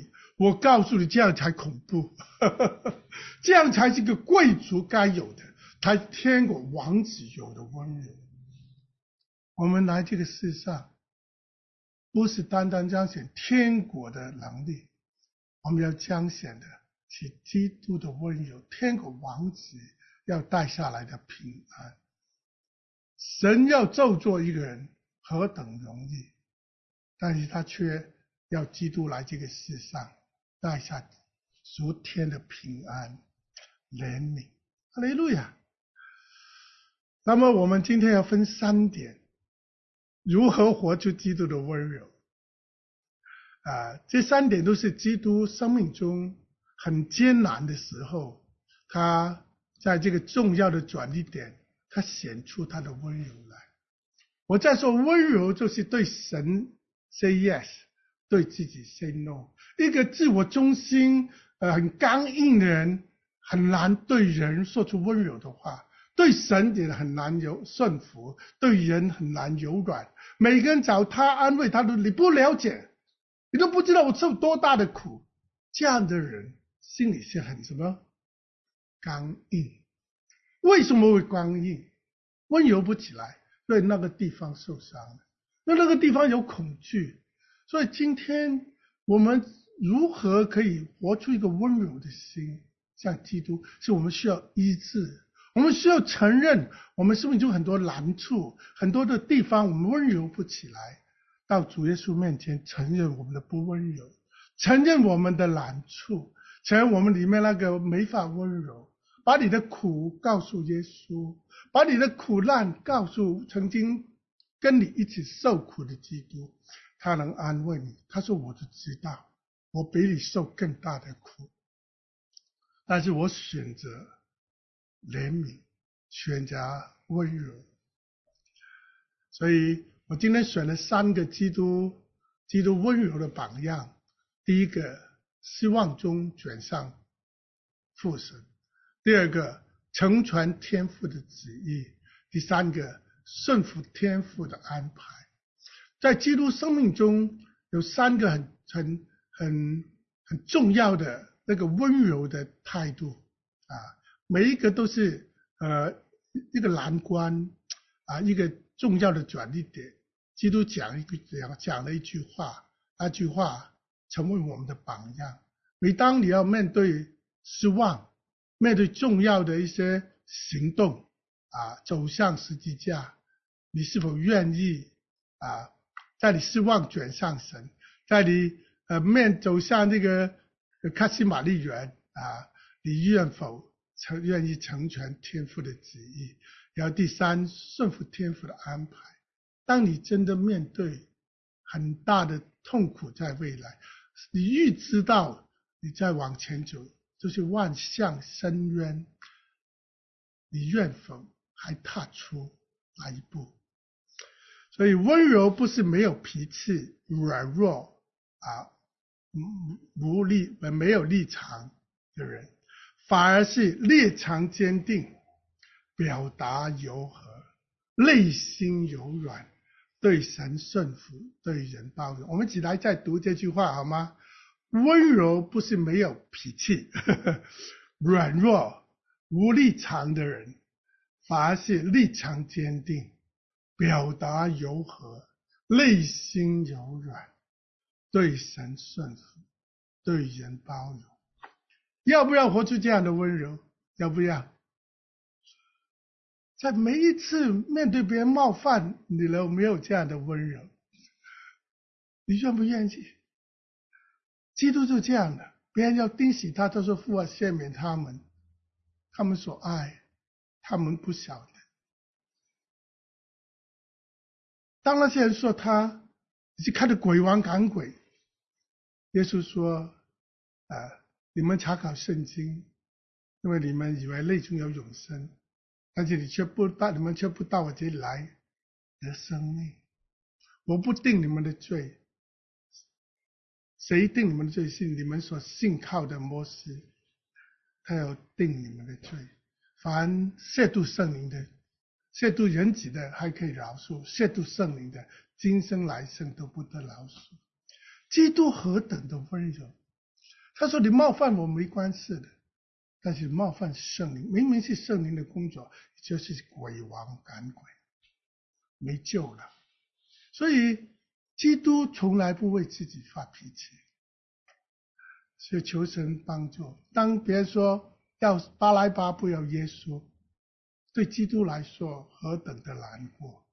我告诉你，这样才恐怖，这样才是个贵族该有的，才天国王子有的温柔。我们来这个世上，不是单单彰显天国的能力，我们要彰显的是基督的温柔，天国王子要带下来的平安。神要咒詛一个人何等容易，但是他却要基督来这个世上带下属天的平安怜悯。哈利路亚。那么我们今天要分三点，如何活出基督的温柔啊？这三点都是基督生命中很艰难的时候，他在这个重要的转捩点，他显出他的温柔来。我在说温柔就是对神 say yes， 对自己 say no。 一个自我中心呃很刚硬的人，很难对人说出温柔的话，对神也很难有顺服，对人很难柔软。每个人找他安慰他都你不了解，你都不知道我受多大的苦。这样的人心里是很什么刚硬。为什么会刚硬？温柔不起来，所以那个地方受伤了，那那个地方有恐惧。所以今天我们如何可以活出一个温柔的心，像基督，是我们需要医治。我们需要承认我们生命中很多难处，很多的地方我们温柔不起来，到主耶稣面前承认我们的不温柔，承认我们的难处，承认我们里面那个没法温柔，把你的苦告诉耶稣，把你的苦难告诉曾经跟你一起受苦的基督，他能安慰你。他说我就知道，我比你受更大的苦，但是我选择怜悯，选择温柔。所以我今天选了三个基督基督温柔的榜样。第一个，失望中卷上父神；第二个，成全天父的旨意；第三个，顺服天父的安排。在基督生命中有三个很很很很重要的那个温柔的态度啊，每一个都是呃一个难关啊，一个重要的转捩点。基督讲一句讲讲了一句话，那句话成为我们的榜样。每当你要面对失望，面对重要的一些行动啊，走向十字架，你是否愿意啊，在你失望卷上神，在你呃面走向那个卡西玛丽园啊，你愿否成愿意成全天父的旨意？然后第三，顺服天父的安排。当你真的面对很大的痛苦在未来，你预知到你再往前走就是万象深渊，你愿否还踏出那一步？所以温柔不是没有脾气、软弱啊、无力、没有立场的人，反而是立场坚定，表达柔和，内心柔软，对神顺服，对人包容。我们一起来再读这句话好吗？温柔不是没有脾气、呵呵软弱、无立场的人，反而是立场坚定，表达柔和，内心柔软，对神顺服，对人包容。要不要活出这样的温柔？要不要？在每一次面对别人冒犯你，有没有这样的温柔？你愿不愿意？基督就这样的，别人要盯死他，他说父啊，赦免他们，他们所爱，他们不晓得。当那些人说他你是看着鬼王赶鬼，耶稣说呃，你们查考圣经，因为你们以为内中有永生，但是你却不到你们却不到我这里来得生命。我不定你们的罪，谁定你们的罪？是你们所信靠的摩西，他要定你们的罪。凡亵渎圣灵的，亵渎人子的还可以饶恕，亵渎圣灵的，今生来生都不得饶恕。基督何等的温柔！ 他说你冒犯我没关系的，但是冒犯圣灵，明明是圣灵的工作，就是鬼王赶鬼，没救了。所以基督从来不为自己发脾气，所以求神帮助。当别人说要巴拉巴不要耶稣，对基督来说何等的难过。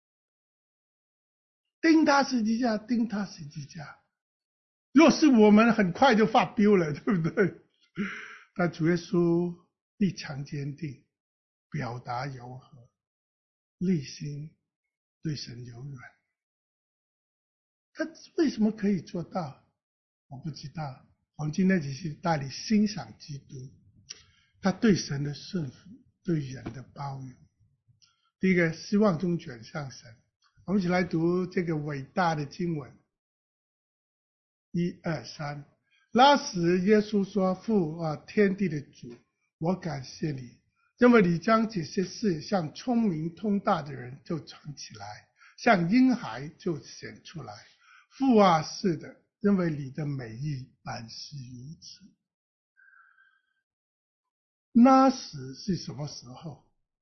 钉他十字架，钉他十字架。若是我们很快就发飙了，对不对？但主耶稣立场坚定，表达柔和，内心对神柔软。他为什么可以做到？我不知道。我们今天只是带你欣赏基督，他对神的顺服，对人的包容。第一个，失望中转向神。我们一起来读这个伟大的经文。一二三，那时耶稣说：“父啊，天地的主，我感谢你，因为你将这些事向聪明通达的人就藏起来，向婴孩就显出来。父啊，是的，因为你的美意本是如此。”那时是什么时候？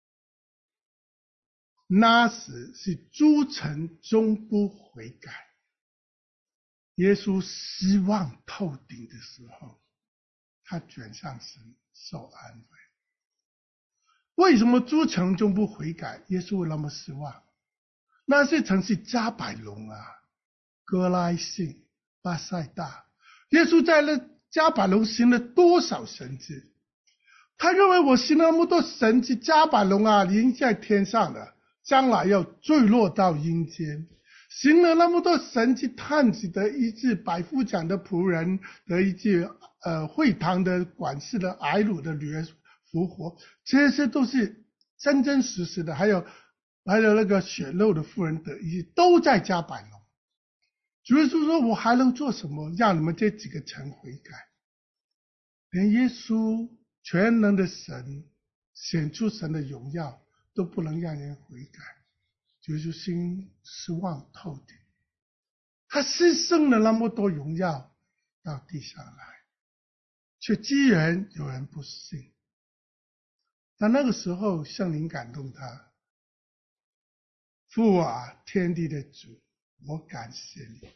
那时是诸城终不悔改，耶稣失望透顶的时候，他转向神受安慰。为什么诸城终不悔改？耶稣会那么失望？那些城市加百隆啊、哥拉沁、巴塞大，耶稣在那加百隆行了多少神迹？他认为我行了那么多神迹，加百隆啊已经在天上了，将来要坠落到阴间。行了那么多神迹，探子的医治，百夫长的仆人的医治，呃，会堂的管事的癌鲁的女儿复活，这些都是真真实实的。还有还有那个血肉的妇人的医治，都在加百隆。主耶稣说：“我还能做什么，让你们这几个城悔改？”连耶稣全能的神显出神的荣耀，都不能让人悔改。主耶稣心失望透顶，他牺牲了那么多荣耀到地上来，却居然有人不信。但那个时候圣灵感动他，父啊，天地的主，我感谢你。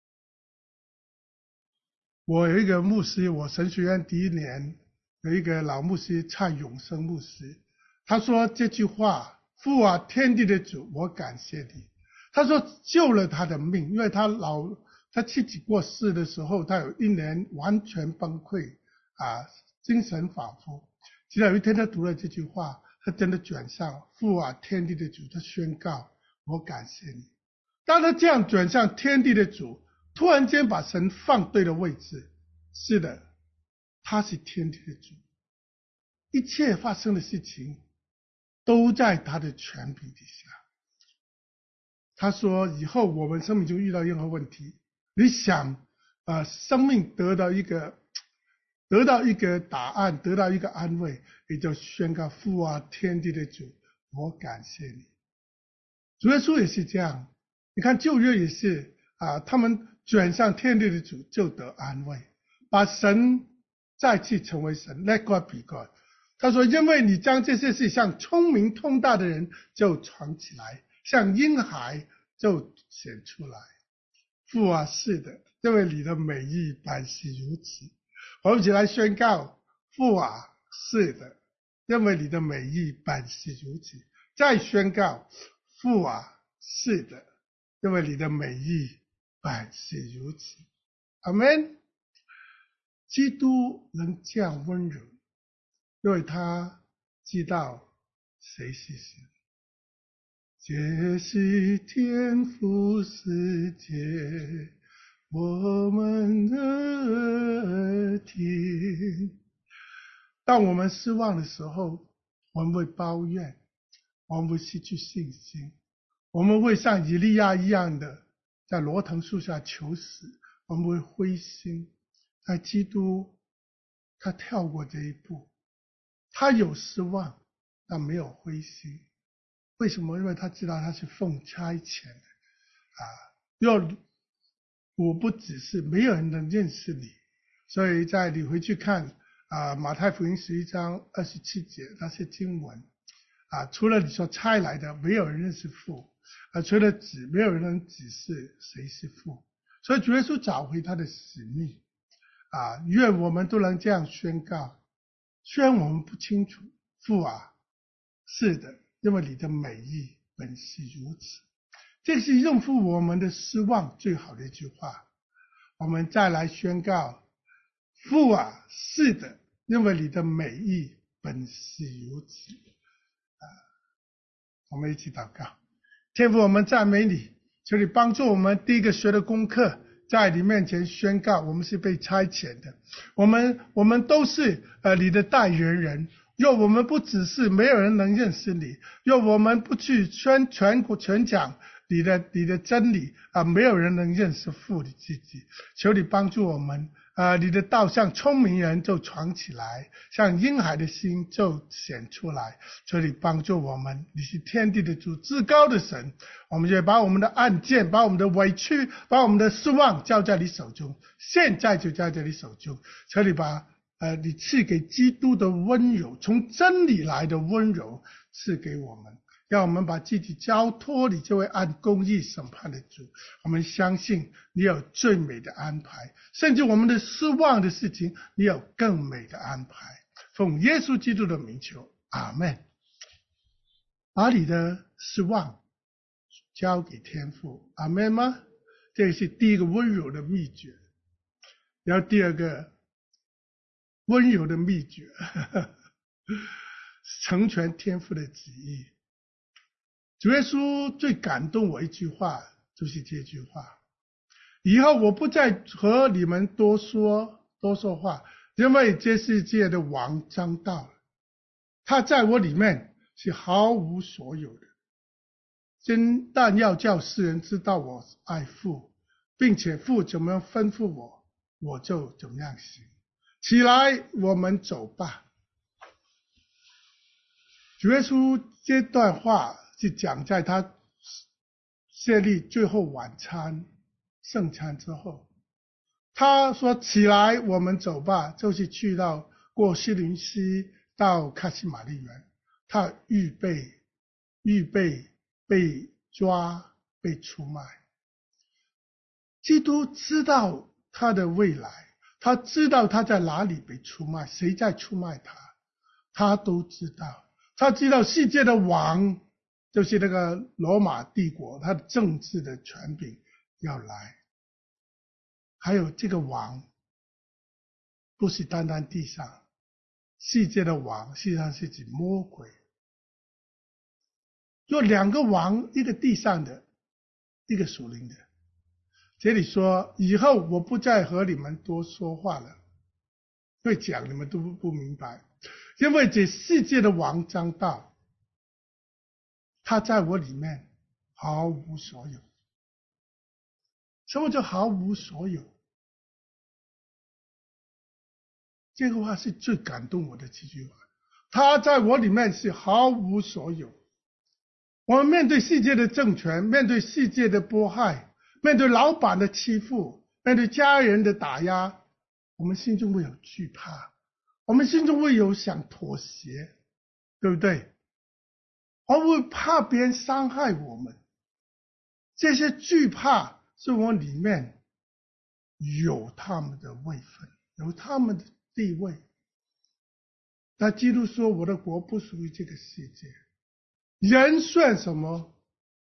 我有一个牧师，我神学院第一年有一个老牧师蔡永生牧师，他说这句话：父啊，天地的主，我感谢你。他说救了他的命，因为他老他妻子过世的时候，他有一年完全崩溃啊，精神恍惚。直到有一天他读了这句话，他真的转向父啊，天地的主，他宣告我感谢你。当他这样转向天地的主，突然间把神放对了位置。是的，他是天地的主，一切发生的事情都在他的权柄底下。他说以后我们生命中遇到任何问题，你想呃，生命得到一个得到一个答案，得到一个安慰，也就宣告父啊，天地的主，我感谢你。主耶稣也是这样，你看旧约也是啊，他们转向天地的主就得安慰，把神再次成为神 ，Let God be God。他说，因为你将这些事向聪明通达的人就传起来，向婴孩就显出来。父啊，是的，因为你的美意本是如此。我们一起来宣告：父啊，是的，因为你的美意本是如此。再宣告：父啊，是的，因为你的美意本是如此。阿们。基督能这样温柔，因为他知道谁是神。这是天父世界我们的耳听。当我们失望的时候，我们会抱怨，我们会失去信心，我们会像以利亚一样的在罗藤树下求死，我们会灰心。在基督，他跳过这一步，他有失望，但没有灰心。为什么？因为他知道他是奉差遣的啊！要我不只是没有人能认识你， 所以在你回去看啊马太福音十一章二十七节那些经文啊，除了你所差来的，没有人认识父啊，除了子，没有人能指示谁是父。所以主耶稣找回他的使命啊，愿我们都能这样宣告。虽然我们不清楚，父啊，是的，因为你的美意本是如此。这是应付我们的失望最好的一句话。我们再来宣告，父啊，是的，因为你的美意本是如此。啊，我们一起祷告。天父，我们赞美你，求你帮助我们第一个学的功课，在你面前宣告，我们是被差遣的，我们我们都是呃你的代言人。若我们不只是没有人能认识你，若我们不去宣全国全讲你的你的真理啊，没有人能认识父你自己。求你帮助我们啊，你的道像聪明人就传起来，像婴孩的心就显出来。求你帮助我们，你是天地的主，至高的神。我们就把我们的案件，把我们的委屈，把我们的失望交在你手中，现在就交在你手中。求你把呃你赐给基督的温柔，从真理来的温柔赐给我们，让我们把自己交托你这位按公义审判的主。我们相信你有最美的安排，甚至我们的失望的事情，你有更美的安排。奉耶稣基督的名求，阿们。把你的失望交给天父，阿们吗？这是第一个温柔的秘诀。然后第二个温柔的秘诀，呵呵成全天父的旨意。主耶稣最感动我一句话，就是这句话：以后我不再和你们多说多说话，因为这世界的王将到了，他在我里面是毫无所有的。真但要叫世人知道我爱父，并且父怎么样吩咐我，我就怎么样行。起来，我们走吧。主耶稣这段话是讲在他设立最后晚餐圣餐之后，他说起来我们走吧，就是去到过西林溪到卡西马利园，他预备预备被抓被出卖。基督知道他的未来，他知道他在哪里被出卖，谁在出卖他，他都知道。他知道世界的王就是那个罗马帝国，他的政治的权柄要来。还有这个王不是单单地上，世界的王实际上是指魔鬼。有两个王，一个地上的，一个属灵的。这里说以后我不再和你们多说话了，会讲你们都不不明白，因为这世界的王将到，他在我里面毫无所有。什么叫毫无所有？这个话是最感动我的几句话。他在我里面是毫无所有。我们面对世界的政权，面对世界的迫害，面对老板的欺负，面对家人的打压，我们心中会有惧怕，我们心中会有想妥协，对不对？我们会怕别人伤害我们，这些惧怕是我里面有他们的位分，有他们的地位。但基督说我的国不属于这个世界。人算什么？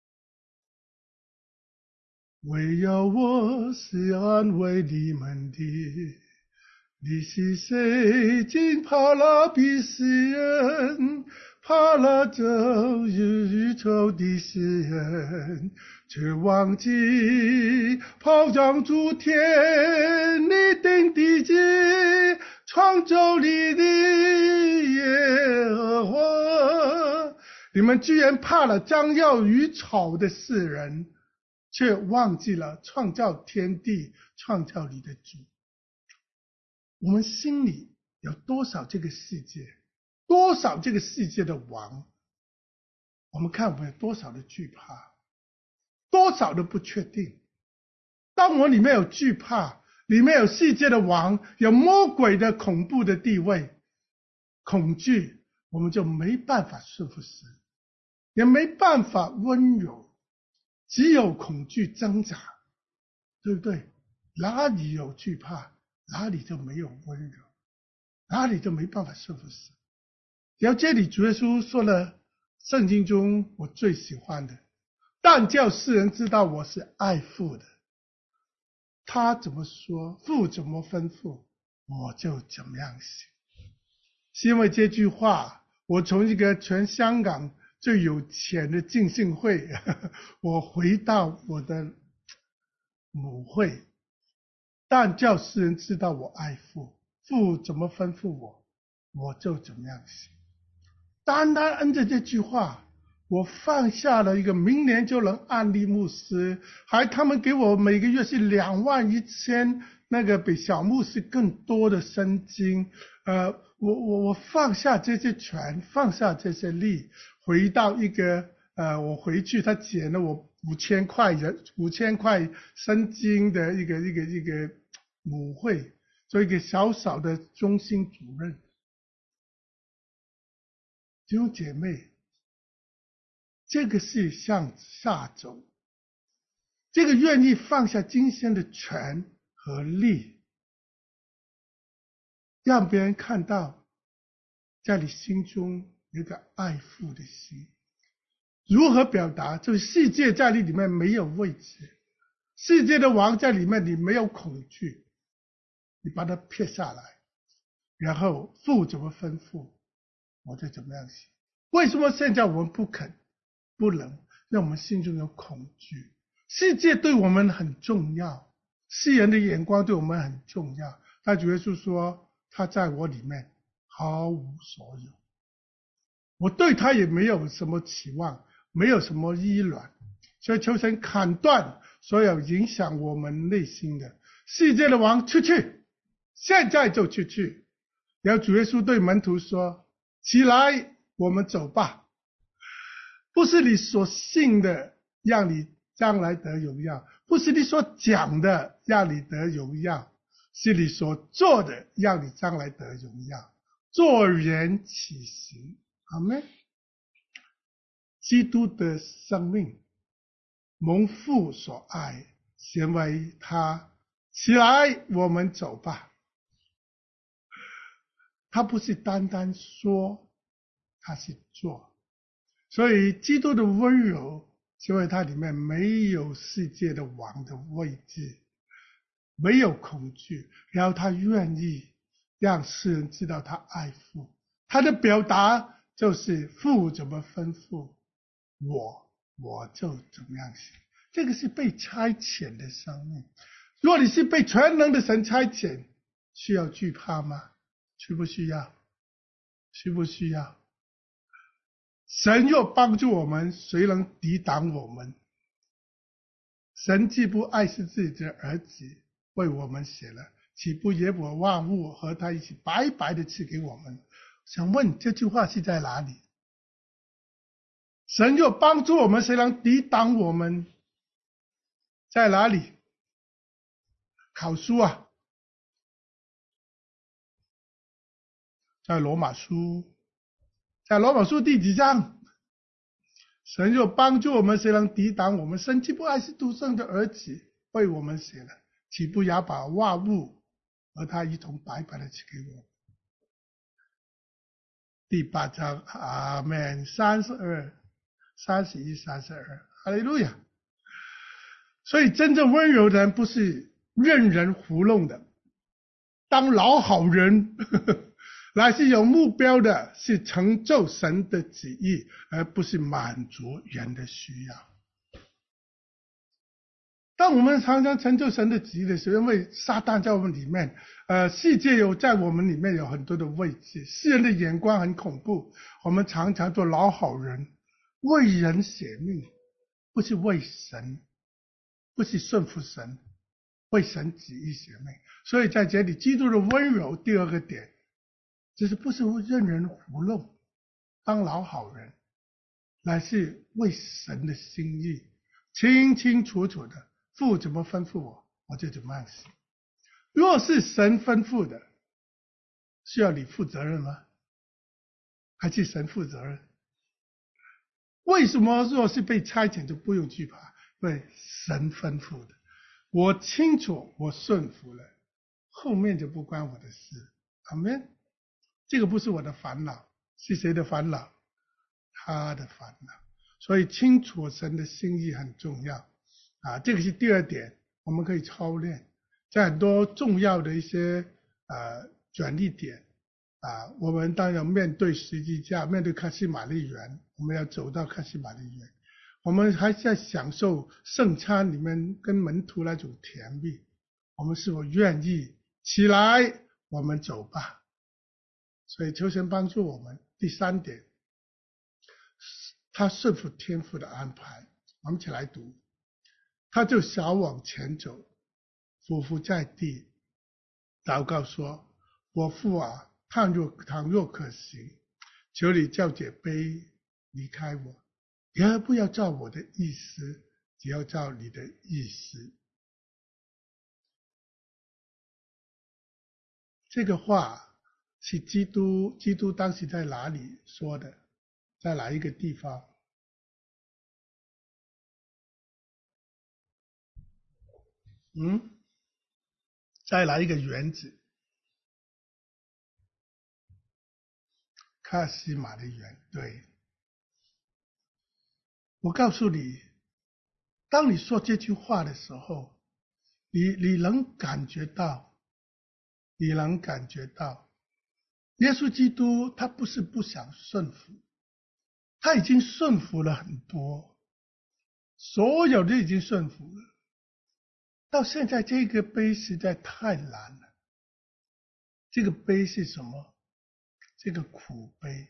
唯有我是安慰你们的。你是谁？竟怕了鄙视人，怕了周日仇的世人，却忘记抛张诸天，你定地基，创造你的耶和华。你们居然怕了将要与丑的世人，却忘记了创造天地、创造你的主。我们心里有多少这个世界，多少这个世界的王？我们看我们有多少的惧怕，多少的不确定。当我里面有惧怕， 里面有世界的王，有魔鬼的恐怖的地位，恐惧，我们就没办法顺服神，也没办法温柔，只有恐惧挣扎，对不对？哪里有惧怕，哪里就没有温柔，哪里就没办法顺服神。然后这里主耶稣说了圣经中我最喜欢的，但叫世人知道我是爱父的，他怎么说，父怎么吩咐，我就怎么样行。是因为这句话，我从一个全香港最有钱的浸信会，呵呵我回到我的母会，但叫世人知道我爱父，父怎么吩咐我，我就怎么样行。单单按着这句话，我放下了一个明年就能安利牧师，还他们给我每个月是两万一千，那个比小牧师更多的圣经。呃，我我我放下这些权，放下这些力，回到一个呃，我回去他减了我五千块人五千块圣经的一个一个一个母会，做一个小小的中心主任。弟兄姐妹，这个是向下走，这个愿意放下今生的权和利，让别人看到在你心中有一个爱父的心。如何表达？就是世界在你里面没有位置，世界的王在里面你没有恐惧，你把它撇下来，然后父怎么吩咐我就怎么样行。为什么现在我们不肯不能让我们心中有恐惧？世界对我们很重要，世人的眼光对我们很重要，但主耶稣说他在我里面毫无所有，我对他也没有什么期望，没有什么依软，所以求神砍断所有影响我们内心的。世界的王出去，现在就出去。然后主耶稣对门徒说，起来，我们走吧。不是你所信的让你将来得荣耀，不是你所讲的让你得荣耀，是你所做的让你将来得荣耀。做人起行，阿们。基督的生命蒙父所爱，成为他。起来，我们走吧。他不是单单说，他是做。所以基督的温柔，因为他里面没有世界的王的位置，没有恐惧，然后他愿意让世人知道他爱父。他的表达就是父怎么吩咐我，我就怎么样行。这个是被差遣的生命。如果你是被全能的神差遣，需要惧怕吗？需不需要？需不需要？神若帮助我们，谁能抵挡我们？神既不爱惜自己的儿子，为我们写了，岂不也把万物和他一起白白的赐给我们？想问这句话是在哪里？神若帮助我们，谁能抵挡我们？在哪里？考书啊，在罗马书，在罗马书第几章？神若帮助我们，谁能抵挡我们？神既不爱惜独生的儿子，为我们写了，岂不也把万物和他一同白白的赐给我们？第八章，阿们。三十二、三十一、三十二，哈利路亚。所以真正温柔的人不是任人糊弄的，当老好人，呵呵，乃是有目标的，是成就神的旨意，而不是满足人的需要。当我们常常成就神的旨意的时候，因为撒旦在我们里面，呃，世界有在我们里面有很多的位置，世人的眼光很恐怖，我们常常做老好人，为人舍命，不是为神，不是顺服神，为神旨意舍命。所以在这里，基督的温柔，第二个点，就是不是任人糊弄，当老好人，乃是为神的心意，清清楚楚的，父怎么吩咐我，我就怎么样行。 若是神吩咐的，需要你负责任吗？还是神负责任？为什么若是被差遣就不用惧怕？因为神吩咐的，我清楚，我顺服了，后面就不关我的事。阿们。这个不是我的烦恼，是谁的烦恼？他的烦恼。所以清楚神的心意很重要啊，这个是第二点，我们可以操练，在很多重要的一些呃转捩点啊，我们当然面对十字架，面对卡西玛丽园，我们要走到卡西玛丽园，我们还是在享受圣餐里面跟门徒那种甜蜜，我们是否愿意起来，我们走吧。所以求神帮助我们。第三点，他顺服天父的安排，我们一起来读。他就小往前走，俯伏在地，祷告说：我父啊，倘若倘若可行，求你叫这杯离开我，然而不要照我的意思，只要照你的意思。这个话是基督，基督当时在哪里说的？在哪一个地方？嗯，在哪一个园子？卡西玛的园。对，我告诉你，当你说这句话的时候，你你能感觉到，你能感觉到，耶稣基督他不是不想顺服，他已经顺服了很多，所有的已经顺服了。到现在这个杯实在太难了。这个杯是什么？这个苦杯，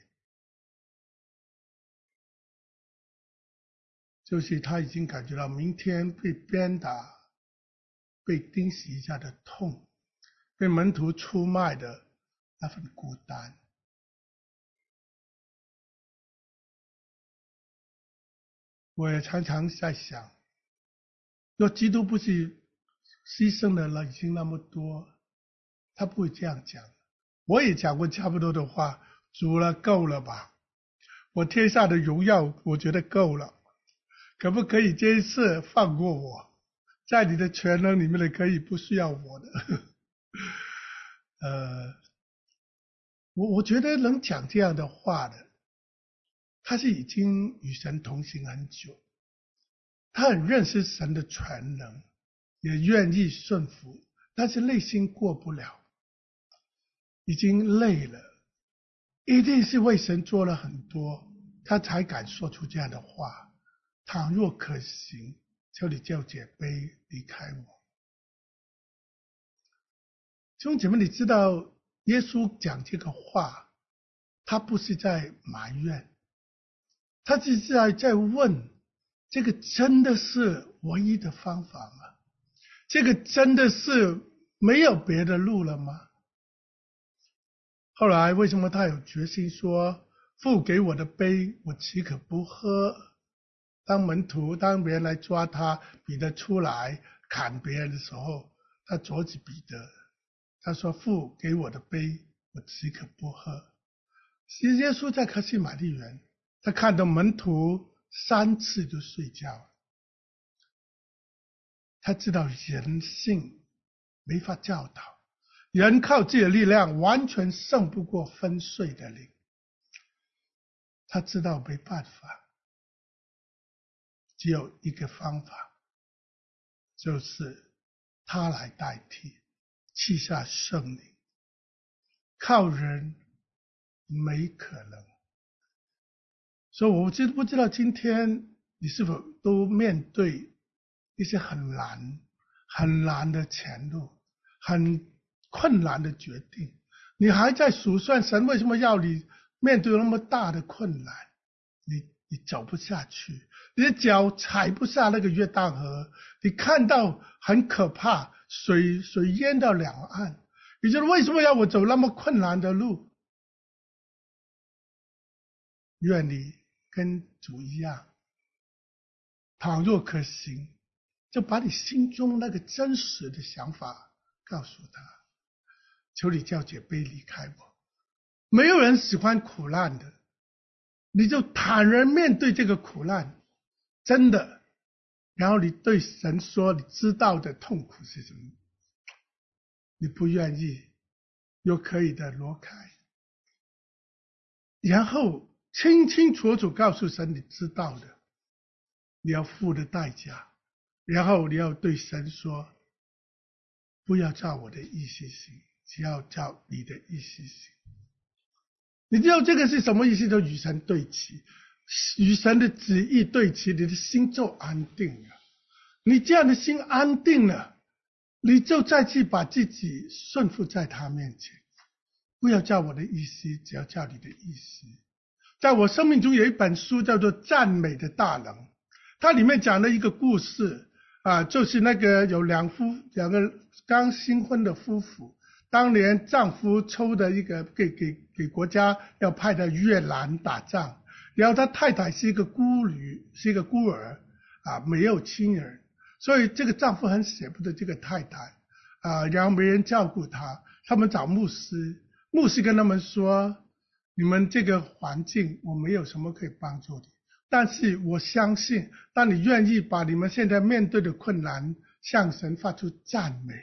就是他已经感觉到明天被鞭打、被钉十字架的痛，被门徒出卖的那份孤单。我也常常在想，若基督不是牺牲的了已经那么多，他不会这样讲。我也讲过差不多的话，主了，够了吧？我天下的荣耀我觉得够了，可不可以这一次放过我？在你的全能里面的可以不需要我的。呃，我我觉得能讲这样的话的，他是已经与神同行很久，他很认识神的全能，也愿意顺服，但是内心过不了，已经累了，一定是为神做了很多，他才敢说出这样的话。倘若可行，求你叫这杯离开我。弟兄姐妹，你知道耶稣讲这个话，他不是在埋怨，他是在在问，这个真的是唯一的方法吗？这个真的是没有别的路了吗？后来为什么他有决心说，父给我的杯我岂可不喝？当门徒当别人来抓他，彼得出来砍别人的时候，他阻止彼得，他说父给我的杯我岂可不喝？其实耶稣在客西马尼园，他看到门徒三次就睡觉了，他知道人性没法教导，人靠自己的力量完全胜不过昏睡的灵，他知道没办法，只有一个方法，就是他来代替，赐下圣灵，靠人没可能。所以我知不知道今天你是否都面对一些很难很难的前路，很困难的决定，你还在数算神为什么要你面对那么大的困难，你你走不下去，你的脚踩不下那个约旦河，你看到很可怕，水水淹到两岸，你觉得为什么要我走那么困难的路？愿你跟主一样，倘若可行，就把你心中那个真实的想法告诉他，求你叫这杯离开我。没有人喜欢苦难的，你就坦然面对这个苦难，真的。然后你对神说你知道的痛苦是什么，你不愿意又可以的挪开，然后清清楚楚告诉神你知道的，你要付的代价，然后你要对神说，不要照我的意思行，只要照你的意思行。你知道这个是什么意思？就与神对齐，与神的旨意对齐，你的心就安定了。你这样的心安定了，你就再去把自己顺服在他面前，不要照我的意思，只要照你的意思。在我生命中有一本书叫做《赞美的大能》，它里面讲了一个故事啊，就是那个有两夫两个刚新婚的夫妇，当年丈夫抽的一个给给给国家要派到越南打仗，然后他太太是一个孤女，是一个孤儿啊，没有亲人，所以这个丈夫很舍不得这个太太啊，然后没人照顾她，他们找牧师，牧师跟他们说，你们这个环境我没有什么可以帮助你，但是我相信当你愿意把你们现在面对的困难向神发出赞美，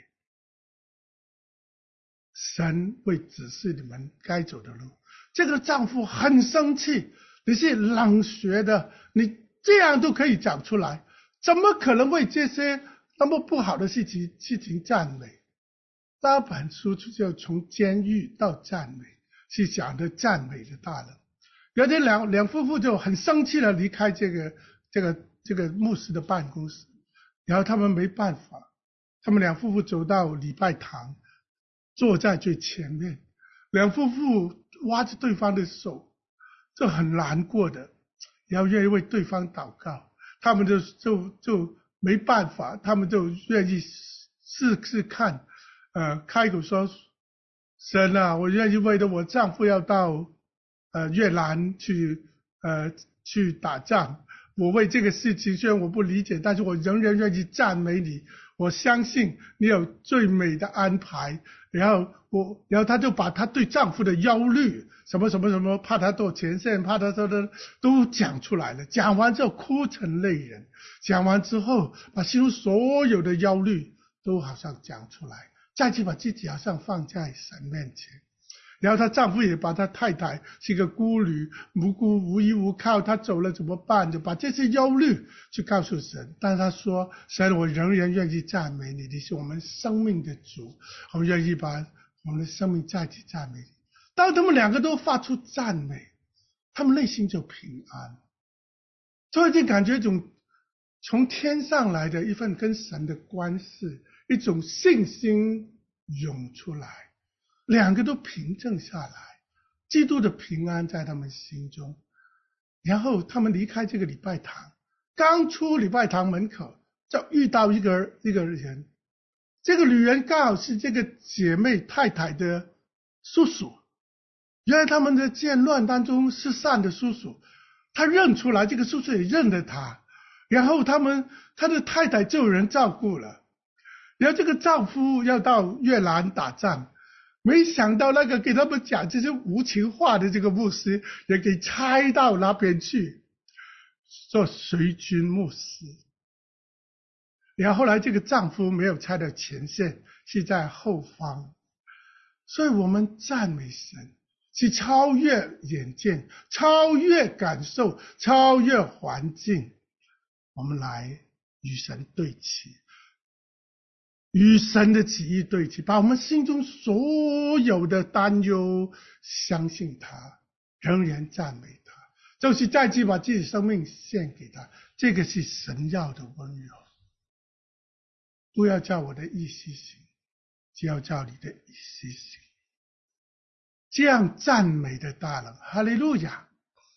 神会指示你们该走的路。这个丈夫很生气，你是冷血的，你这样都可以讲出来，怎么可能为这些那么不好的事情事情赞美？那本书就从监狱到赞美，是讲的赞美的大能。有这两两夫妇就很生气的离开这个这个这个牧师的办公室，然后他们没办法，他们两夫妇走到礼拜堂，坐在最前面，两夫妇挖着对方的手，就很难过的，然后愿意为对方祷告，他们就就就没办法，他们就愿意试试看，呃，开口说，神啊，我愿意为了我丈夫要到呃越南去呃去打仗，我为这个事情虽然我不理解，但是我仍然愿意赞美你，我相信你有最美的安排。然后我，然后她就把她对丈夫的忧虑，什么什么什么，怕他到前线，怕他说的都讲出来了。讲完之后哭成泪人，讲完之后把心中所有的忧虑都好像讲出来，再去把自己好像放在神面前。然后她丈夫也把她太太是一个孤女，无辜无依无靠，她走了怎么办？就把这些忧虑去告诉神。但是她说，神，我仍然愿意赞美你，你是我们生命的主，我们愿意把我们的生命再次赞美你。当他们两个都发出赞美，他们内心就平安，所以就感觉一种从天上来的一份跟神的关系，一种信心涌出来，两个都平静下来，基督的平安在他们心中。然后他们离开这个礼拜堂，刚出礼拜堂门口，就遇到一个一个人，这个女人刚好是这个姐妹太太的叔叔。原来他们的战乱当中失散的叔叔，他认出来，这个叔叔也认得他，然后他们他的太太就有人照顾了。然后这个丈夫要到越南打仗，没想到那个给他们讲这些无情话的这个牧师也给差到那边去做随军牧师。然后后来这个丈夫没有差到前线，是在后方。所以我们赞美神，是超越眼见，超越感受，超越环境，我们来与神对齐，与神的旨意对齐，把我们心中所有的担忧相信他，仍然赞美他，就是再次把自己生命献给他。这个是神要的温柔。不要照我的意思行，只要照你的意思行。这样赞美的大能，哈利路亚！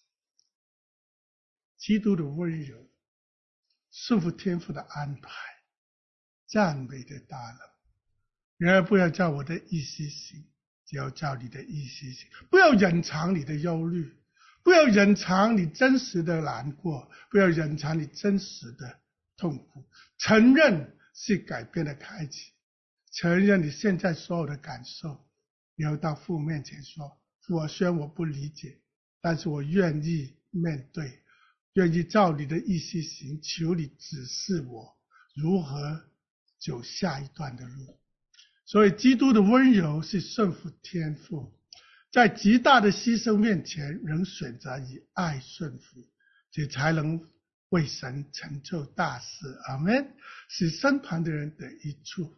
基督的温柔，顺服天父的安排，赞美的大能。然而不要照我的意思行，只要照你的意思行。不要隐藏你的忧虑，不要隐藏你真实的难过，不要隐藏你真实的痛苦。承认是改变的开启， 承认你现在所有的感受，然后到父面前说，父啊，虽然我不理解，但是我愿意面对，愿意照你的意思行，求你指示我如何走下一段的路。所以基督的温柔是顺服天父，在极大的牺牲面前仍选择以爱顺服，这才能为神成就大事。阿们，使身旁的人得益处。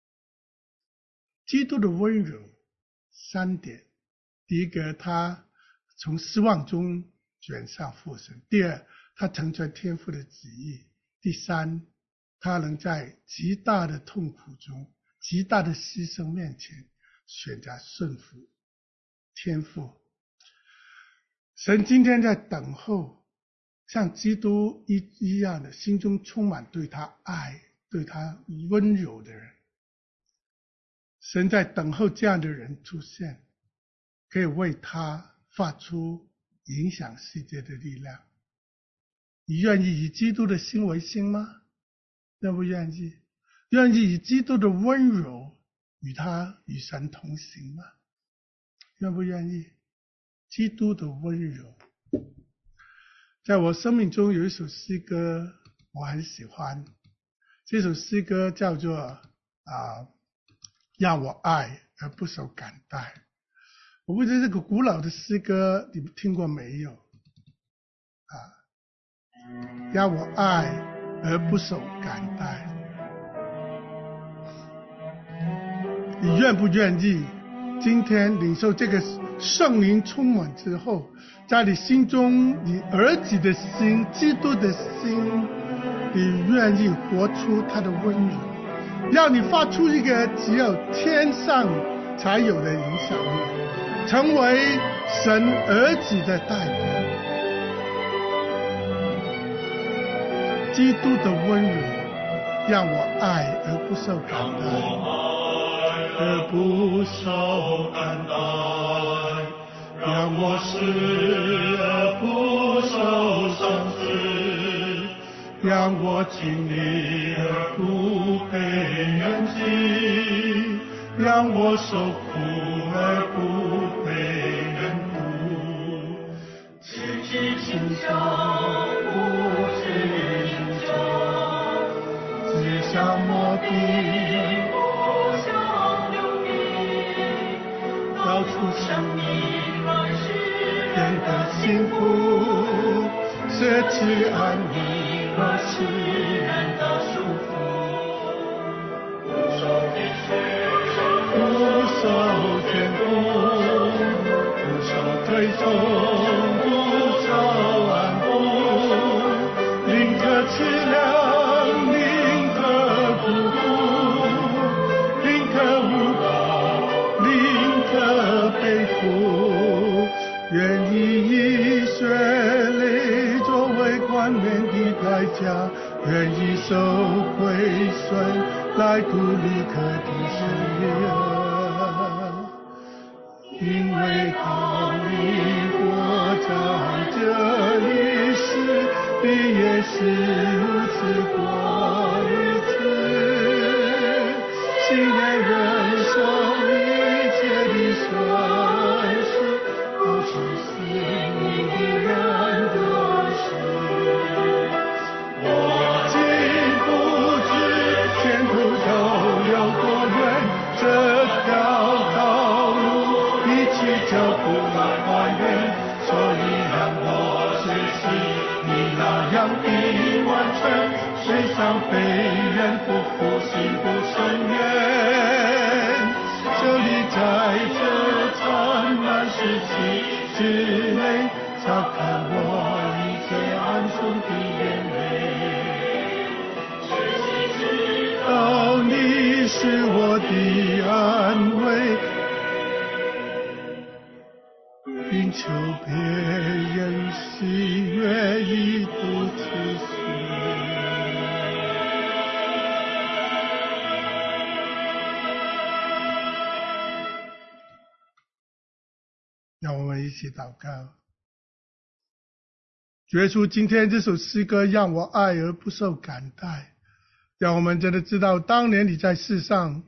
基督的温柔三点：第一个，他从失望中转向父神；第二，他成全天父的旨意；第三，他能在极大的痛苦中、极大的牺牲面前选择顺服天父。神今天在等候像基督一一样的心中充满对他爱、对他温柔的人。神在等候这样的人出现，可以为他发出影响世界的力量。你愿意以基督的心为心吗？愿不愿意？愿意以基督的温柔与他与神同行吗？愿不愿意？基督的温柔。在我生命中有一首诗歌我很喜欢，这首诗歌叫做啊，让我爱而不受感戴。我不知道这个古老的诗歌你们听过没有啊？让我爱而不受感戴。你愿不愿意今天领受这个圣灵充满之后，在你心中，你儿子的心、基督的心，你愿意活出他的温柔，让你发出一个只有天上才有的影响力，成为神儿子的代表。基督的温柔让我爱而不受感戴，而不受感戴，让我死而不受伤死，让我经历而不被人记，让我受苦而不被人苦。只知轻重不知轻重，只想摸地造出生命万事变得幸福，奢侈安宁和世人的束缚，不受天使，不受天赋，不受推崇，不受安抚，宁可凄凉，宁可孤独，宁可无保，宁可背负，愿意以血泪作为冠冕的代价，愿意受亏损来度旅客的生命。因为当你活在这里时，你也是如此过日子，信念忍受一切的损失，都是死你的人的事。我竟不知前途都有多远，这条道路一起就不能还原，所以让我学习你那样的完全，虽上被人不服，心不深渊。这里在这长满世纪之内，擦干我一切暗中的眼泪。知道你是我的安慰，并求别人喜悦亦不自私。让我们一起祷告。主耶稣，今天这首诗歌让我爱而不受感戴，让我们真的知道当年你在世上，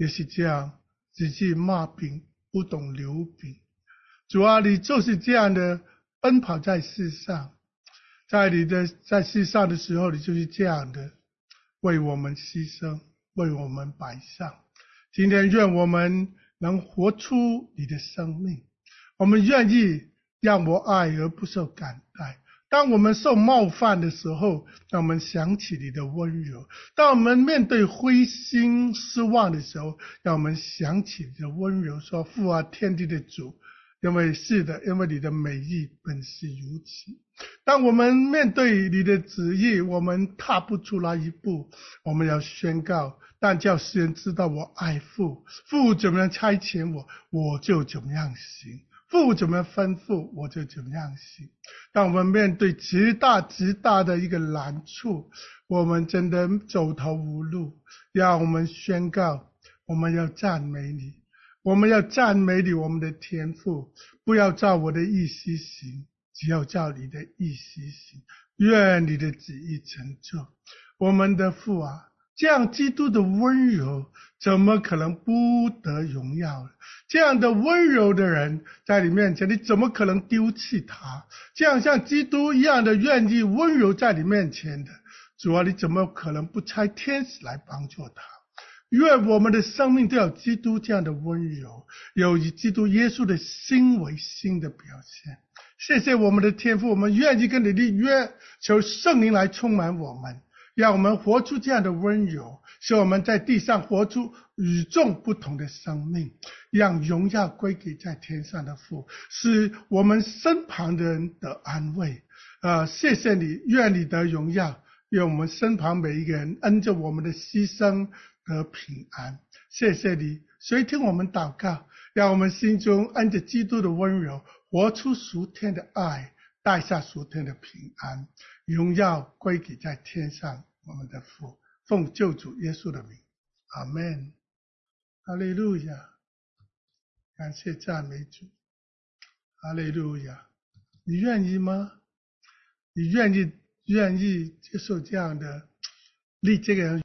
也是这样，只记骂饼，不懂留饼。主啊，你就是这样的奔跑在世上，在你的在世上的时候，你就是这样的为我们牺牲，为我们摆上。今天愿我们能活出你的生命，我们愿意让我爱而不受感戴。当我们受冒犯的时候，让我们想起你的温柔；当我们面对灰心失望的时候，让我们想起你的温柔，说父啊，天地的主，因为是的，因为你的美意本是如此。当我们面对你的旨意，我们踏不出来一步，我们要宣告，但叫世人知道我爱父，父怎么样差遣我，我就怎么样行，父怎么样吩咐，我就怎么样行。当我们面对极大极大的一个难处，我们真的走投无路，让我们宣告，我们要赞美你，我们要赞美你，我们的天父，不要照我的意思行，只要照你的意思行，愿你的旨意成就。我们的父啊，这样基督的温柔怎么可能不得荣耀呢？这样的温柔的人在你面前，你怎么可能丢弃他？这样像基督一样的愿意温柔在你面前的主啊，你怎么可能不差天使来帮助他？愿我们的生命都有基督这样的温柔，有以基督耶稣的心为心的表现。谢谢我们的天父，我们愿意跟你立约，求圣灵来充满我们，让我们活出这样的温柔，使我们在地上活出与众不同的生命，让荣耀归给在天上的父，使我们身旁的人得安慰。呃，谢谢你，愿你得荣耀，愿我们身旁每一个人因着我们的牺牲得平安。谢谢你，垂听我们祷告，让我们心中按着基督的温柔，活出属天的爱，带下属天的平安，荣耀归给在天上我们的父。奉救主耶稣的名，阿们。哈利路亚，感谢赞美主，哈利路亚。你愿意吗？你愿意愿意接受这样的立这个人